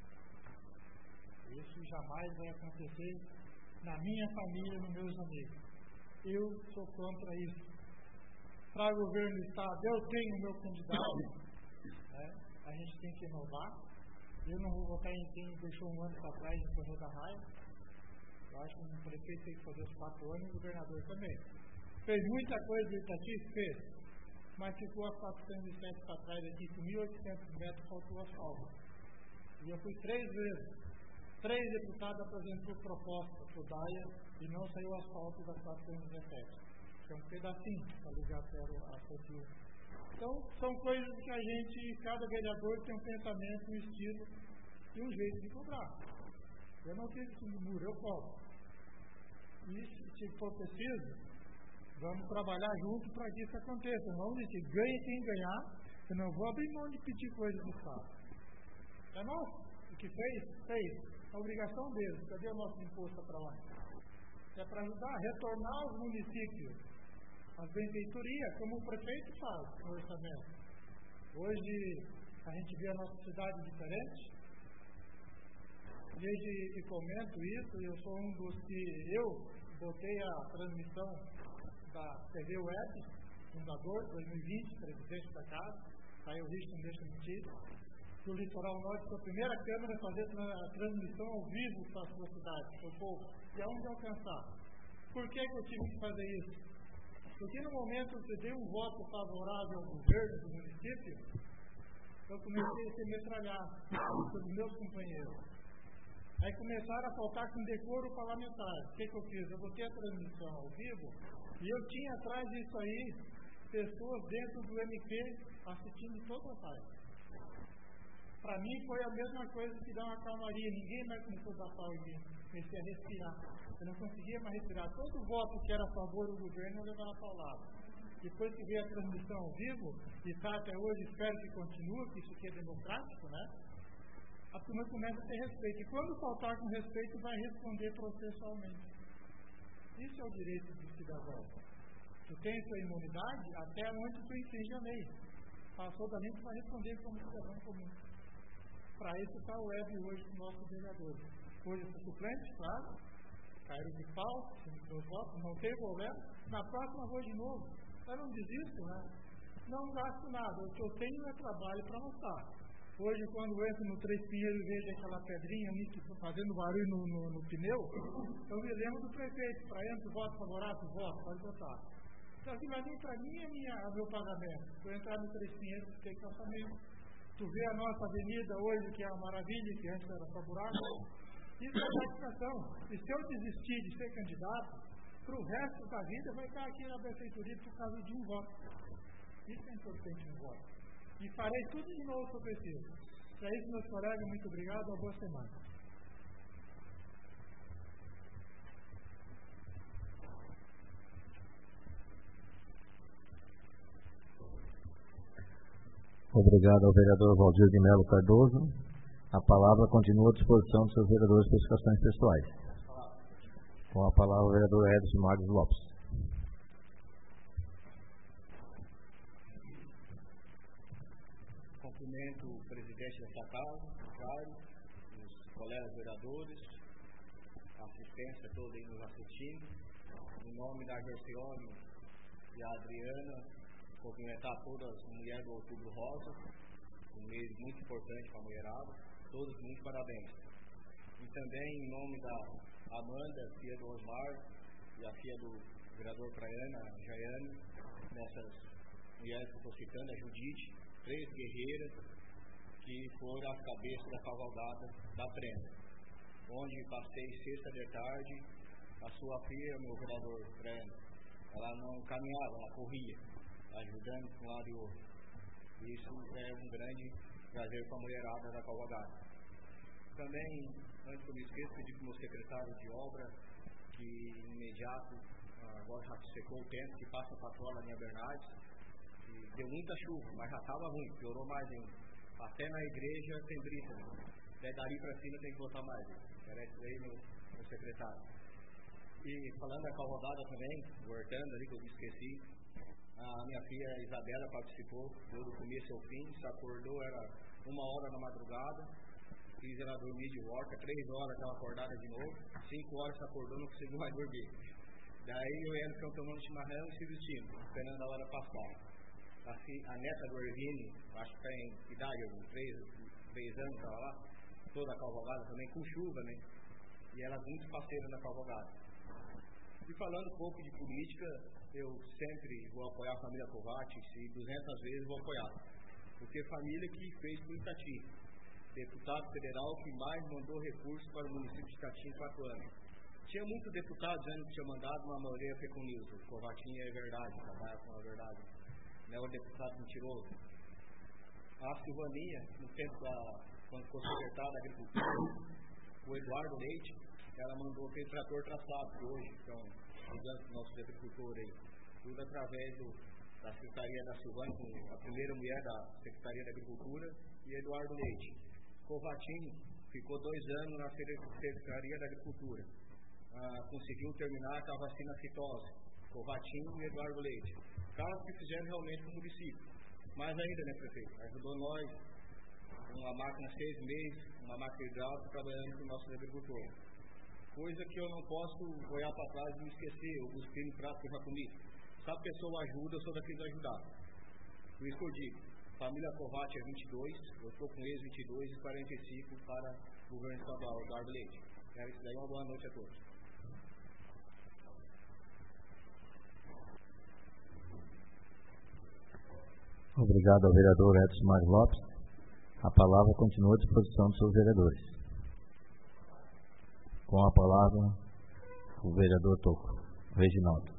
Isso jamais vai acontecer na minha família e nos meus amigos. Eu sou contra isso. Para o governo do Estado, eu tenho o meu candidato, né? A gente tem que inovar. Eu não vou votar em quem deixou um ano para trás e correu da raiva. Eu acho que o prefeito tem que fazer os quatro anos e o governador também. Fez muita coisa do Itati? Fez. Mas ficou a quatrocentos e sete para trás aqui, com mil e oitocentos metros, faltou asfalto. E eu fui três vezes. Três deputados apresentou proposta para o Daia e não saiu asfalto da quatrocentos e dezessete. É um pedacinho para ligar a Sotil. Então, são coisas que a gente, cada vereador tem um pensamento, um estilo e um jeito de cobrar. Eu não fiz isso no muro, eu cobro. E se for preciso, vamos trabalhar junto para que isso aconteça. Não vamos dizer, ganhe quem ganhar, eu não vou abrir mão de pedir coisas do Estado. É nosso. O que fez, fez. A obrigação deles. Cadê o nosso imposto para lá? É para ajudar a retornar aos municípios as benfeitorias, como o prefeito faz no orçamento. Hoje a gente vê a nossa cidade diferente. Desde que comento isso, eu sou um dos que eu botei a transmissão da T V Web, fundador, dois mil e vinte, presidente da casa, aí o Richo não deixa mentir, do Litoral Norte, foi a primeira câmera a fazer a transmissão ao vivo para a sua cidade, para o povo, e aonde alcançar. Por que, que eu tive que fazer isso? Porque no momento que eu dei um voto favorável ao governo do município, eu comecei a ser metralhado pelos meus companheiros. Aí começaram a faltar com decoro parlamentar. O que, que eu fiz? Eu botei a transmissão ao vivo e eu tinha atrás disso aí pessoas dentro do M P assistindo toda a tarde. Para mim foi a mesma coisa que dar uma calmaria. Ninguém mais começou a dar pau em mim. Comecei a respirar. Eu não conseguia mais respirar. Todo voto que era a favor do governo eu levava para o lado. depois que veio a transmissão ao vivo, e está até hoje, espero que continue, que isso aqui é democrático, né? A turma começa a ter respeito. E quando faltar com respeito, vai responder processualmente. Isso é o direito do cidadão. Tu tem sua imunidade até onde tu infringe a lei. Passou da lei, tu vai responder como cidadão comum. Para isso está o web hoje com nossos vereadores. Hoje eu sou suplente, claro. Caíram de pau, meus votos, não tem problema. Na próxima vou de novo. Eu não desisto, né? Não gasto nada. O que eu tenho é trabalho para mostrar. Hoje, quando eu entro no Três Pinheiros e vejo aquela pedrinha ali fazendo barulho no, no, no pneu, eu me lembro do prefeito. Para entrar, voto favorável, voto, pode votar. Então, aquilo ali para mim é minha, meu pagamento. Se eu entrar no Três Pinheiros, tem que passar mesmo. Tu vê a nossa avenida hoje, que é uma maravilha, que antes era só buraco. Isso é satisfação. E se eu desistir de ser candidato, para o resto da vida vai estar aqui na prefeitura por causa de um voto. Isso é importante, um voto. E farei tudo de novo se eu preciso. Para isso, meus colegas, muito obrigado. Uma boa semana. Obrigado ao vereador Valdir de Melo Cardoso. A palavra continua à disposição dos seus vereadores para as questões pessoais. Com a palavra o vereador Edson Marques Lopes. Cumprimento o presidente desta casa, Jairo, os colegas vereadores, a assistência toda aí nos assistindo. Em nome da Gercione e a Adriana, cumprimentar todas as mulheres do Outubro Rosa, um mês muito importante para a mulherada, todos muito parabéns. E também em nome da Amanda, filha do Osmar, e a filha do vereador Praiana, a Jaiane, nessas mulheres que eu estou citando, a Judite, três guerreiras que foram as cabeças da cavalgada da Prenda, onde passei sexta de tarde. A sua filha, meu vereador Prenda, ela não caminhava, ela corria, ajudando de um lado e outro. Isso é um grande prazer para a mulherada da cavalgada. Também, antes que eu me esqueça, pedi para o meu secretário de obra que imediato, agora já secou o tempo, que passa a patroa na minha Bernardes. Deu muita chuva, mas já estava ruim, piorou mais ainda. Até na igreja tem brisa, né? Daí dali para cima tem que botar mais. Parece aí meu, meu secretário. E falando da cavalgada também, voltando ali que eu me esqueci, a minha filha Isabela participou, deu do começo ao fim, se acordou, era uma hora da madrugada, fiz ela dormir de volta, três horas estava acordada de novo, cinco horas se acordou, não conseguiu mais dormir. Daí eu ia no campo tomando chimarrão e se vestindo, esperando a hora passar. Assim, a neta do Ervine, acho que tem idade, três, três anos, estava lá, toda a cavalgada também, com chuva, né? E ela muito parceira na cavalgada. E falando um pouco de política, eu sempre vou apoiar a família Kovács, e duzentas vezes vou apoiar. Porque família que fez por Itati. Deputado federal que mais mandou recursos para o município de Itati em quatro anos. Tinha muitos deputados dizendo que tinha mandado, uma maioria foi com o Nilson. Kovács é verdade, trabalha com a verdade. Não é o deputado mentiroso. A Silvaninha, no tempo da, quando ficou secretária da Agricultura, o Eduardo Leite, ela mandou ter trator traçado, que hoje estão ajudando os nossos agricultores aí. Tudo através do, da Secretaria da Silvânia, com a primeira mulher da Secretaria da Agricultura, e Eduardo Leite. Covatinho ficou dois anos na Secretaria da Agricultura. Ah, conseguiu terminar com a vacina fitose. Covatinho e Eduardo Leite. Casos que fizeram realmente no município. Mais ainda, né, prefeito? Ajudou nós, uma máquina seis meses, uma máquina hidráulica, trabalhando com nossos agricultores. Coisa que eu não posso olhar para trás e me esquecer, ou cuspir no prato que eu já comi. Se a pessoa ajuda, eu sou daqueles de ajudar. Por isso que eu digo, família Kovács é vinte e dois, eu estou com eles vinte e dois e quarenta e cinco para o governo estadual, Eduardo Leite. É isso daí, uma boa noite a todos. Obrigado ao vereador Edson Marques Lopes. A palavra continua à disposição dos seus vereadores. Com a palavra, o vereador Toco, Reginaldo.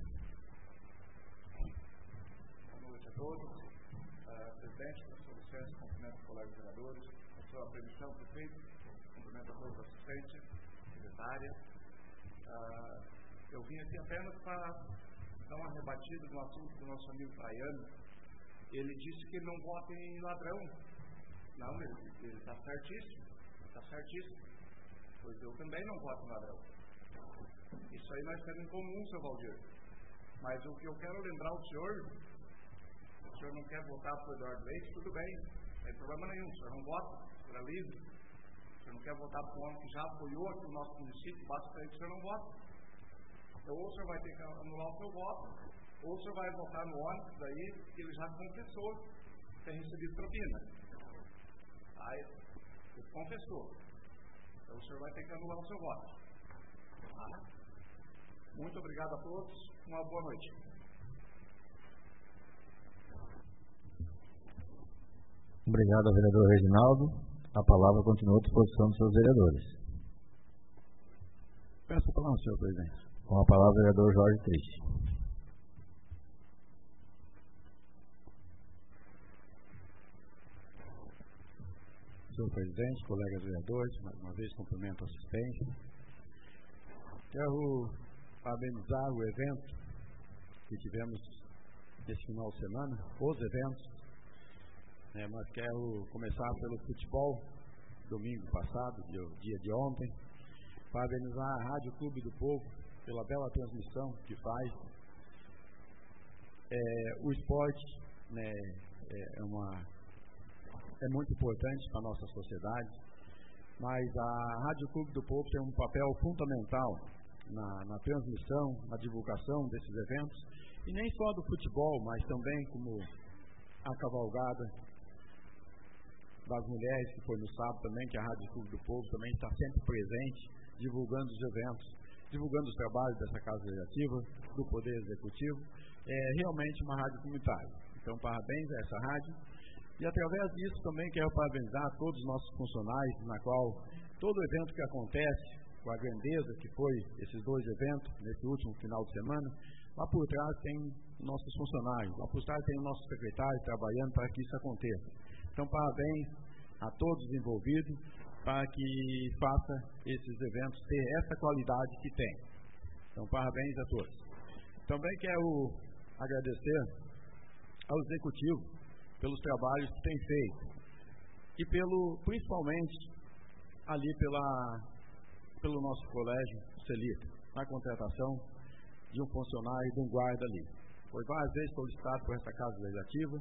Boa noite a todos. Uh, presidente, com sua licença, cumprimento os colegas vereadores. Com sua permissão, prefeito, cumprimento a todos os assistentes, secretária. Uh, eu vim aqui apenas para tão arrebatido no assunto do nosso amigo Traiano. Ele disse que não vota em ladrão. Não, ele está certíssimo, está certíssimo. Pois eu também não voto em ladrão. Isso aí nós temos em comum, seu Valdir. Mas o que eu quero lembrar ao senhor, o senhor não quer votar para o Eduardo Leite, tudo bem, não tem problema nenhum, o senhor não vota, o senhor é livre. O senhor não quer votar para um homem que já apoiou aqui o nosso município, basta para ele que o senhor não vota. Então, ou o senhor vai ter que anular o seu voto, ou o senhor vai votar no ônibus aí, que ele já confessou ter recebido propina. Aí, ele confessou. Então, o senhor vai ter que anular o seu voto. Tá? Muito obrigado a todos, uma boa noite. Obrigado ao vereador Reginaldo. A palavra continua à disposição dos seus vereadores. Peço a palavra, senhor presidente. Com a palavra o vereador Jorge Triste. Senhor presidente, colegas vereadores, mais uma vez cumprimento a assistência. Quero parabenizar o evento que tivemos esse final de semana, os eventos, né, mas quero começar pelo futebol, domingo passado, dia, dia de ontem. Parabenizar a Rádio Clube do Povo pela bela transmissão que faz. É, o esporte, né, é, uma, é muito importante para a nossa sociedade, mas a Rádio Clube do Povo tem um papel fundamental na, na transmissão, na divulgação desses eventos, e nem só do futebol, mas também como a cavalgada das mulheres, que foi no sábado também, que a Rádio Clube do Povo também está sempre presente, divulgando os eventos, divulgando os trabalhos dessa Casa Legislativa, do Poder Executivo. É realmente uma rádio comunitária. Então, parabéns a essa rádio. E através disso também quero parabenizar todos os nossos funcionários, na qual todo evento que acontece, com a grandeza que foi esses dois eventos, nesse último final de semana, lá por trás tem nossos funcionários, lá por trás tem o nosso secretário trabalhando para que isso aconteça. Então, parabéns a todos os envolvidos para que faça esses eventos ter essa qualidade que tem. Então, parabéns a todos. Também quero agradecer ao Executivo pelos trabalhos que tem feito e pelo, principalmente ali pela, pelo nosso colégio Celita, na contratação de um funcionário e de um guarda ali. Foi várias vezes solicitado por essa Casa Legislativa.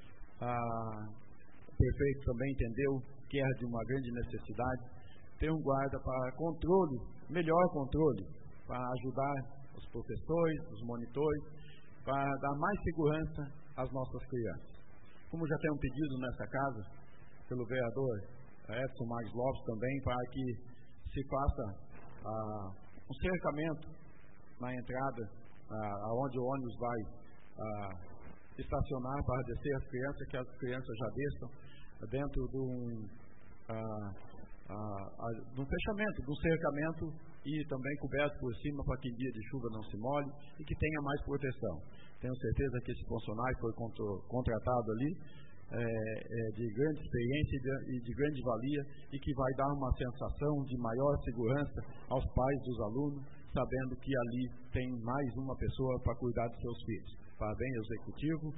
Ah, o prefeito também entendeu que era de uma grande necessidade ter um guarda para controle, melhor controle, para ajudar os professores, os monitores, para dar mais segurança às nossas crianças. Como já tem um pedido nessa casa, pelo vereador Edson Marques Lopes também, para que se faça ah, um cercamento na entrada, ah, aonde o ônibus vai ah, estacionar para descer as crianças, que as crianças já desçam dentro de um, ah, ah, de um fechamento, de um cercamento e também coberto por cima para que em dia de chuva não se molhe e que tenha mais proteção. Tenho certeza que esse funcionário foi contratado ali é, é de grande experiência e de, e de grande valia e que vai dar uma sensação de maior segurança aos pais dos alunos, sabendo que ali tem mais uma pessoa para cuidar de seus filhos. Parabéns ao Executivo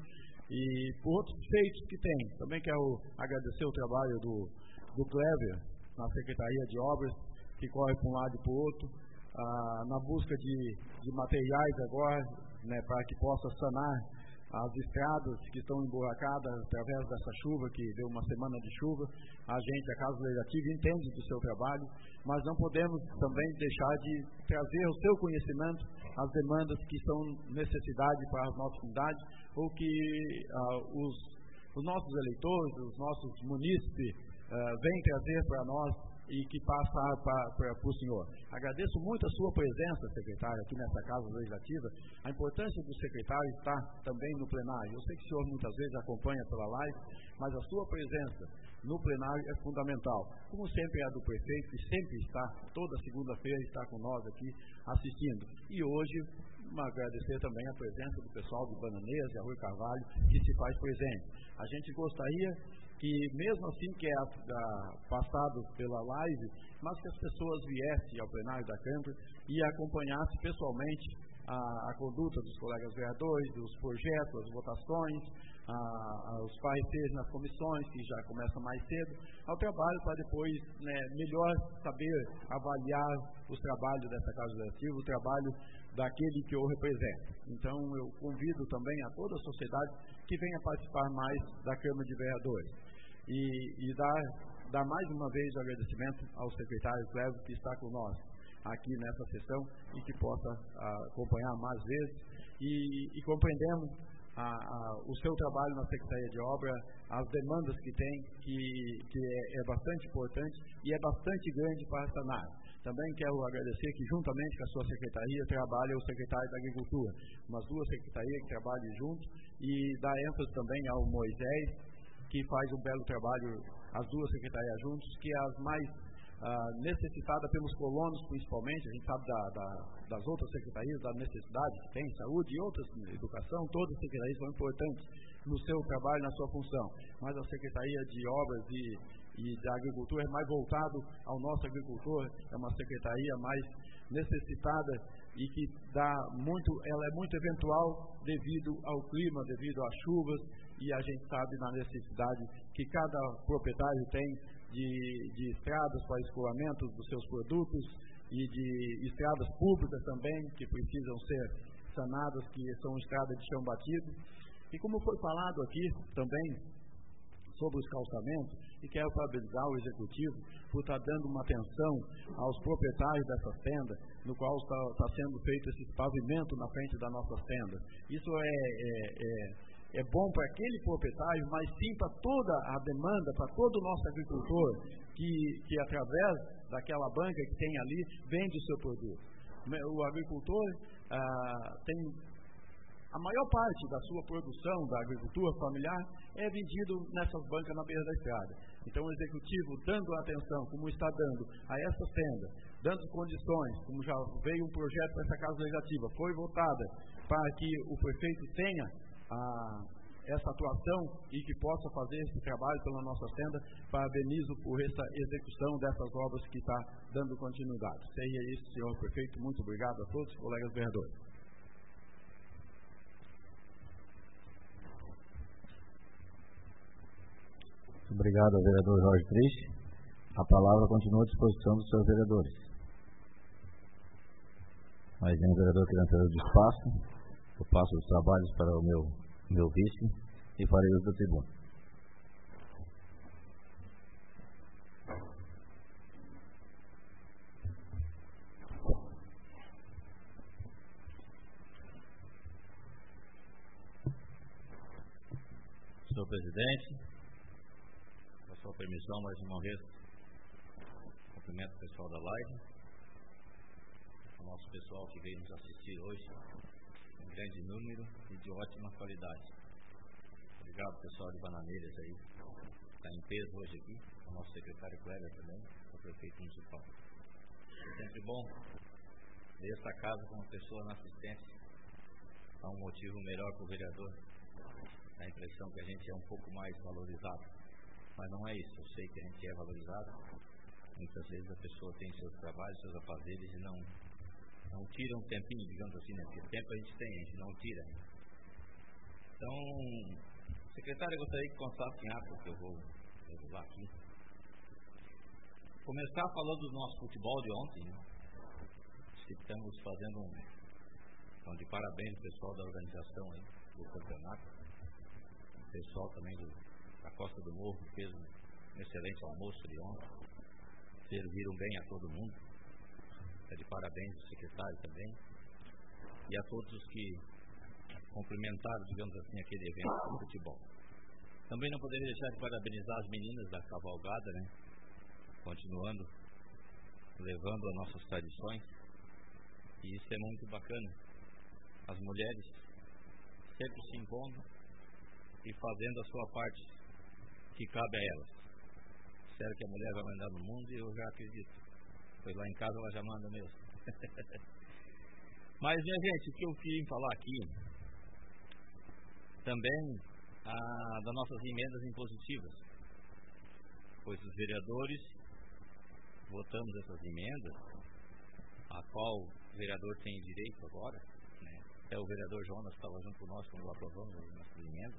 e por outros feitos que tem. Também quero agradecer o trabalho do, do Clever na Secretaria de Obras, que corre para um lado e para o outro, ah, na busca de, de materiais agora, né, para que possa sanar as estradas que estão emburacadas através dessa chuva, que deu uma semana de chuva. A gente, a Casa Legislativa, entende do seu trabalho, mas não podemos também deixar de trazer o seu conhecimento, as demandas que são necessidade para a nossa comunidade, ou que ah, os, os nossos eleitores, os nossos munícipes, ah, vêm trazer para nós e que passa para o senhor. Agradeço muito a sua presença, secretário, aqui nessa Casa Legislativa. A importância do secretário está também no plenário. Eu sei que o senhor muitas vezes acompanha pela live, mas a sua presença no plenário é fundamental. Como sempre é a do prefeito, que sempre está, toda segunda-feira está com nós aqui assistindo. E hoje, agradecer também a presença do pessoal do Bananeiras e a Rui Carvalho, que se faz presente. A gente gostaria que mesmo assim que é a, passado pela live, mas que as pessoas viessem ao plenário da Câmara e acompanhassem pessoalmente a, a conduta dos colegas vereadores, os projetos, as votações, a, a, os pareceres nas comissões, que já começa mais cedo, ao trabalho para depois, né, melhor saber avaliar os trabalhos dessa Casa Legislativa, o trabalho daquele que eu represento. Então, eu convido também a toda a sociedade que venha participar mais da Câmara de Vereadores e, e dar, dar mais uma vez o agradecimento ao secretário Cléber, que está conosco aqui nessa sessão e que possa a, acompanhar mais vezes e, e compreendemos a, a, o seu trabalho na Secretaria de Obra, as demandas que tem, que, que é, é bastante importante e é bastante grande para sanar. Também quero agradecer que, juntamente com a sua secretaria, trabalha o secretário da Agricultura, umas duas secretarias que trabalham juntos, e dá ênfase também ao Moisés, que faz um belo trabalho, as duas secretarias juntos, que é as mais ah, necessitadas pelos colonos, principalmente. A gente sabe da, da, das outras secretarias, da necessidade que tem, saúde e outras, educação, todas as secretarias são importantes no seu trabalho, na sua função. Mas a Secretaria de Obras e e da Agricultura é mais voltado ao nosso agricultor, é uma secretaria mais necessitada e que dá muito, ela é muito eventual devido ao clima, devido às chuvas, e a gente sabe na necessidade que cada proprietário tem de, de estradas para escoamento dos seus produtos e de estradas públicas também, que precisam ser sanadas, que são estradas de chão batido. E como foi falado aqui também sobre os calçamentos, e quero parabenizar o Executivo por estar dando uma atenção aos proprietários dessas tendas, no qual está, está sendo feito esse pavimento na frente das nossas tendas. Isso é, é, é, é bom para aquele proprietário, mas sim para toda a demanda, para todo o nosso agricultor, que, que através daquela banca que tem ali, vende o seu produto. O agricultor ah, tem... A maior parte da sua produção da agricultura familiar é vendido nessas bancas na beira da estrada. Então, o Executivo, dando atenção, como está dando a essas tendas, dando condições, como já veio um projeto para essa Casa Legislativa, foi votada para que o prefeito tenha a, essa atuação e que possa fazer esse trabalho pela nossa tenda, parabenizo por essa execução dessas obras que está dando continuidade. Seja isso, senhor prefeito, muito obrigado a todos, colegas vereadores. Obrigado ao vereador Jorge Triste. A palavra continua à disposição dos seus vereadores. Mais nenhum vereador querendo ter o espaço. Eu passo os trabalhos para o meu, meu vice e farei uso da tribuna. Senhor presidente, com a sua permissão, mais uma vez, cumprimento o pessoal da live, o nosso pessoal que veio nos assistir hoje, em grande número e de ótima qualidade. Obrigado, pessoal de Bananeiras aí, que está em peso hoje aqui, o nosso secretário Cléber também, o prefeito municipal. É sempre bom ver essa casa com uma pessoa na assistência, há um motivo melhor para o vereador. A impressão que a gente é um pouco mais valorizado, mas não é isso. Eu sei que a gente é valorizado. Muitas vezes a pessoa tem seus trabalhos, seus afazeres e não, não tira um tempinho, digamos assim, né? Porque tempo a gente tem, a gente não tira. Então, secretário, eu gostaria que constasse em ato, que eu vou regular aqui. Começar falando do nosso futebol de ontem, né? Estamos fazendo um, então, de parabéns ao pessoal da organização aí, do campeonato. Pessoal também do, da Costa do Morro, que fez um excelente almoço de ontem, serviram bem a todo mundo. É de parabéns ao secretário também e a todos os que cumprimentaram, digamos assim, aquele evento de futebol. Também não poderia deixar de parabenizar as meninas da cavalgada, né? Continuando levando as nossas tradições, e isso é muito bacana. As mulheres sempre se impondo e fazendo a sua parte que cabe a elas. Sério que a mulher vai mandar no mundo, e eu já acredito, pois lá em casa ela já manda mesmo. Mas, minha gente, o que eu queria falar aqui também ah, das nossas emendas impositivas, pois os vereadores votamos essas emendas, a qual o vereador tem direito agora, até o vereador Jonas estava junto conosco quando aprovamos as nossas emendas.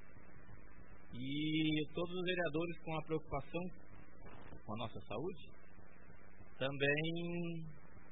E todos os vereadores com a preocupação com a nossa saúde, também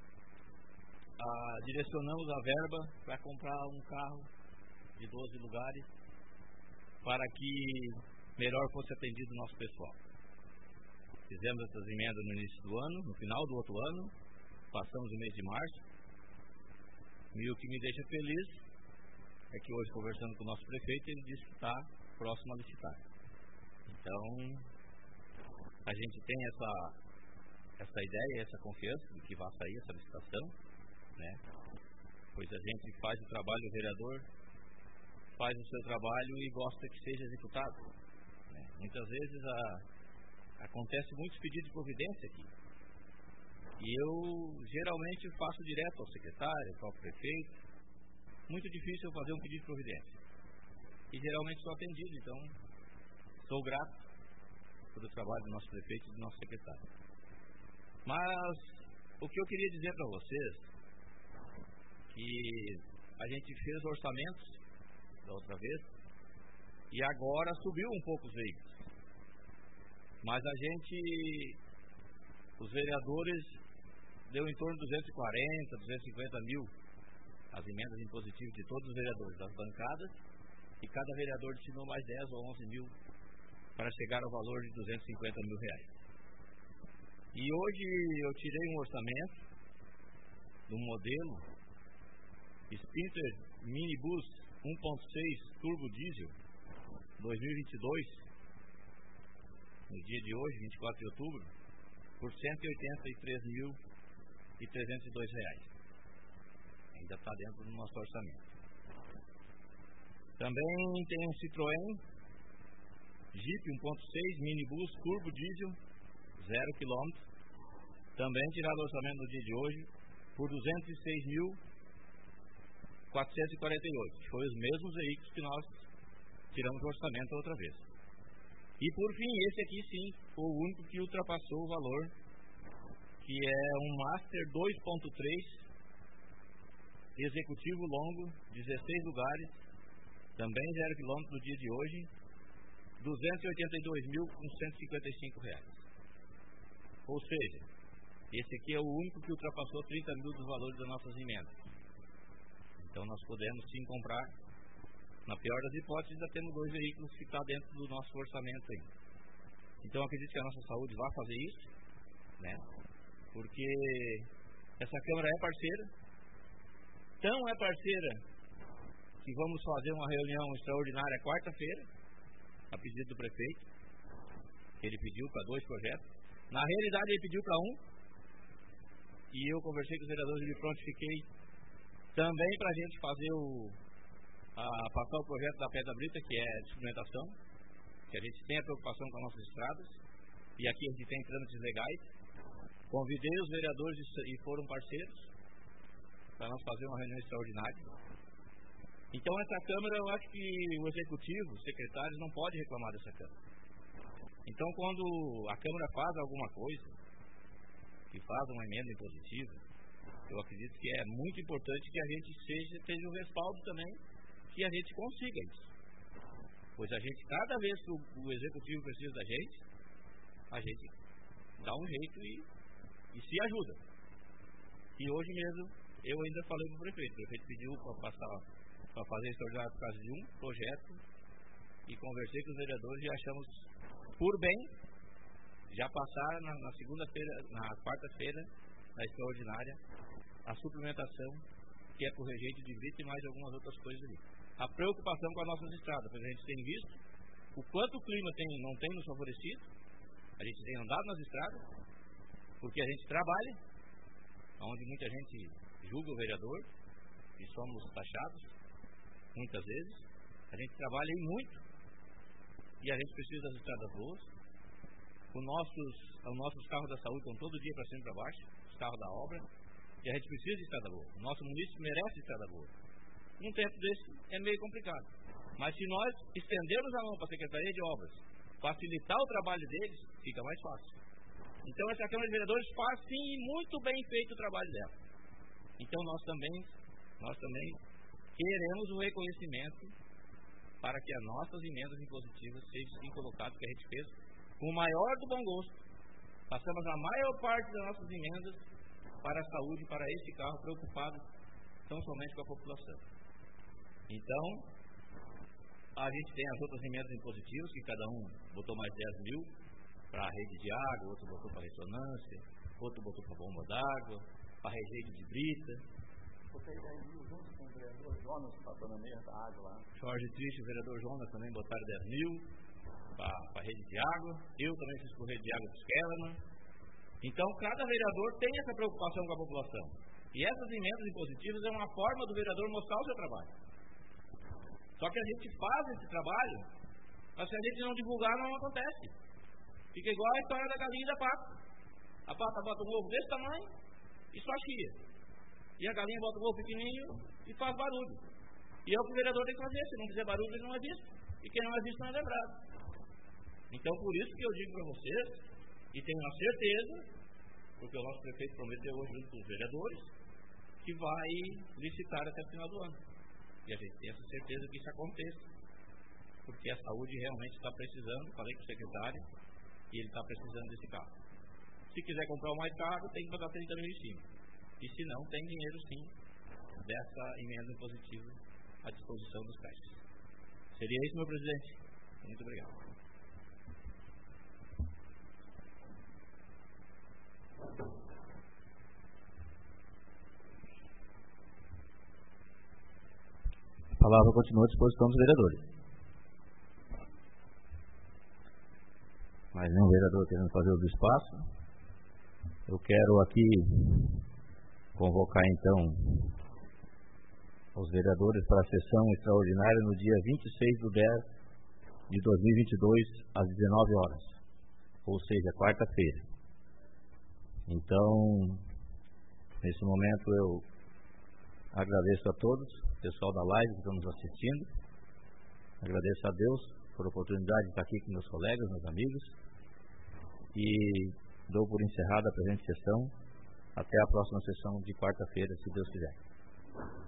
ah, direcionamos a verba para comprar um carro de doze lugares para que melhor fosse atendido o nosso pessoal. Fizemos essas emendas no início do ano, no final do outro ano, passamos o mês de março, e o que me deixa feliz é que hoje, conversando com o nosso prefeito, ele disse que está próximo a licitar. Então, a gente tem essa, essa ideia, essa confiança de que vai sair essa licitação, né? Pois a gente faz o trabalho, o vereador faz o seu trabalho e gosta que seja executado, né? Muitas vezes a, acontece muitos pedidos de providência aqui, e eu geralmente faço direto ao secretário, ao próprio prefeito. Muito difícil eu fazer um pedido de providência, e geralmente sou atendido. Então sou grato pelo trabalho do nosso prefeito e do nosso secretário. Mas o que eu queria dizer para vocês, que a gente fez orçamentos da outra vez e agora subiu um pouco os veículos, mas a gente, os vereadores, deu em torno de duzentos e quarenta, duzentos e cinquenta mil as emendas impositivas de todos os vereadores das bancadas, e cada vereador destinou mais dez ou onze mil para chegar ao valor de duzentos e cinquenta mil reais. E hoje eu tirei um orçamento do modelo Sprinter Minibus um ponto seis Turbo Diesel dois mil e vinte e dois, no dia de hoje, vinte e quatro de outubro, por cento e oitenta e três mil e trezentos e dois reais. Ainda está dentro do nosso orçamento. Também tem um Citroën Jeep um ponto seis Minibus Turbo Diesel zero quilômetro, também tirado do orçamento no dia de hoje, por duzentos e seis mil quatrocentos e quarenta e oito, que foi os mesmos veículos que nós tiramos do orçamento outra vez. E por fim, esse aqui sim foi o único que ultrapassou o valor, que é um Master dois ponto três executivo longo, dezesseis lugares, também zero quilômetro no dia de hoje, duzentos e oitenta e dois mil cento e cinquenta e cinco reais. Ou seja, esse aqui é o único que ultrapassou trinta mil dos valores das nossas emendas. Então nós podemos sim comprar, na pior das hipóteses, ainda temos dois veículos que estão dentro do nosso orçamento aí. Então eu acredito que a nossa saúde vai fazer isso, né? Porque essa Câmara é parceira, tão é parceira que vamos fazer uma reunião extraordinária quarta-feira, a pedido do prefeito. Ele pediu para dois projetos. Na realidade ele pediu para um, e eu conversei com os vereadores e me prontifiquei também para a gente fazer o a, passar o projeto da Pedra Brita, que é de suplementação, que a gente tem a preocupação com as nossas estradas, e aqui a gente tem trâmites legais. Convidei os vereadores e foram parceiros para nós fazer uma reunião extraordinária. Então essa Câmara, eu acho que o Executivo, os secretários, não podem reclamar dessa Câmara. Então quando a Câmara faz alguma coisa, que faz uma emenda impositiva, eu acredito que é muito importante que a gente seja, tenha um respaldo também, que a gente consiga isso. Pois a gente, cada vez que o, o Executivo precisa da gente, a gente dá um jeito e, e se ajuda. E hoje mesmo, eu ainda falei para o prefeito, o prefeito pediu para passar, para fazer extraordinário por causa de um projeto, e conversei com os vereadores e achamos por bem já passar na, na segunda-feira, na quarta-feira, na extraordinária, a suplementação, que é por rejeito de brita e mais algumas outras coisas ali. A preocupação com as nossas estradas, porque a gente tem visto o quanto o clima tem, não tem nos favorecido. A gente tem andado nas estradas, porque a gente trabalha, onde muita gente julga o vereador, e somos taxados, muitas vezes. A gente trabalha e muito, e a gente precisa das estradas boas. Os nossos, os nossos carros da saúde estão todo dia para cima e para baixo, os carros da obra, e a gente precisa de estrada boa. O nosso município merece estrada boa. Num tempo desse é meio complicado, mas se nós estendermos a mão para a Secretaria de Obras, facilitar o trabalho deles, fica mais fácil. Então essa Câmara de Vereadores faz sim muito bem feito o trabalho dela. Então nós também, nós também queremos o reconhecimento para que as nossas emendas impositivas sejam sim colocadas, que a gente fez com o maior do bom gosto. Passamos a maior parte das nossas emendas para a saúde, para este carro, preocupados tão somente com a população. Então, a gente tem as outras emendas impositivas, que cada um botou mais dez mil para a rede de água, outro botou para a ressonância, outro botou para a bomba d'água, para a rejeito de brita. Botei dez mil junto com o vereador Jonas, passando a meia da água lá. Jorge Triste e o vereador Jonas também botaram dez mil para a rede de água. Eu também fiz por rede de água dos Kellerman. Então, cada vereador tem essa preocupação com a população. E essas emendas impositivas é uma forma do vereador mostrar o seu trabalho. Só que a gente faz esse trabalho, mas se a gente não divulgar, não acontece. Fica igual a história da galinha e da pata. A pata bota um ovo desse tamanho e só chia. E a galinha bota um ovo pequenininho e faz barulho. E é o que o vereador tem que fazer. Se não fizer barulho, ele não é visto. E quem não é visto não é lembrado. Então, por isso que eu digo para vocês, e tenho a certeza, porque o nosso prefeito prometeu hoje junto com os vereadores, que vai licitar até o final do ano. E a gente tem essa certeza que isso aconteça. Porque a saúde realmente está precisando, falei com o secretário, e ele está precisando desse carro. Se quiser comprar o mais caro, tem que pagar trinta mil em cima. E se não, tem dinheiro sim, dessa emenda impositiva à disposição dos caixas. Seria isso, meu presidente? Muito obrigado. A palavra continua à disposição dos vereadores. Mais nenhum vereador querendo fazer uso do espaço. Eu quero aqui convocar então os vereadores para a sessão extraordinária no dia vinte e seis de dez de dois mil e vinte e dois, às dezenove horas, ou seja, quarta-feira. Então, nesse momento eu agradeço a todos, pessoal da live que estão nos assistindo. Agradeço a Deus por a oportunidade de estar aqui com meus colegas, meus amigos. E dou por encerrada a presente sessão. Até a próxima sessão de quarta-feira, se Deus quiser.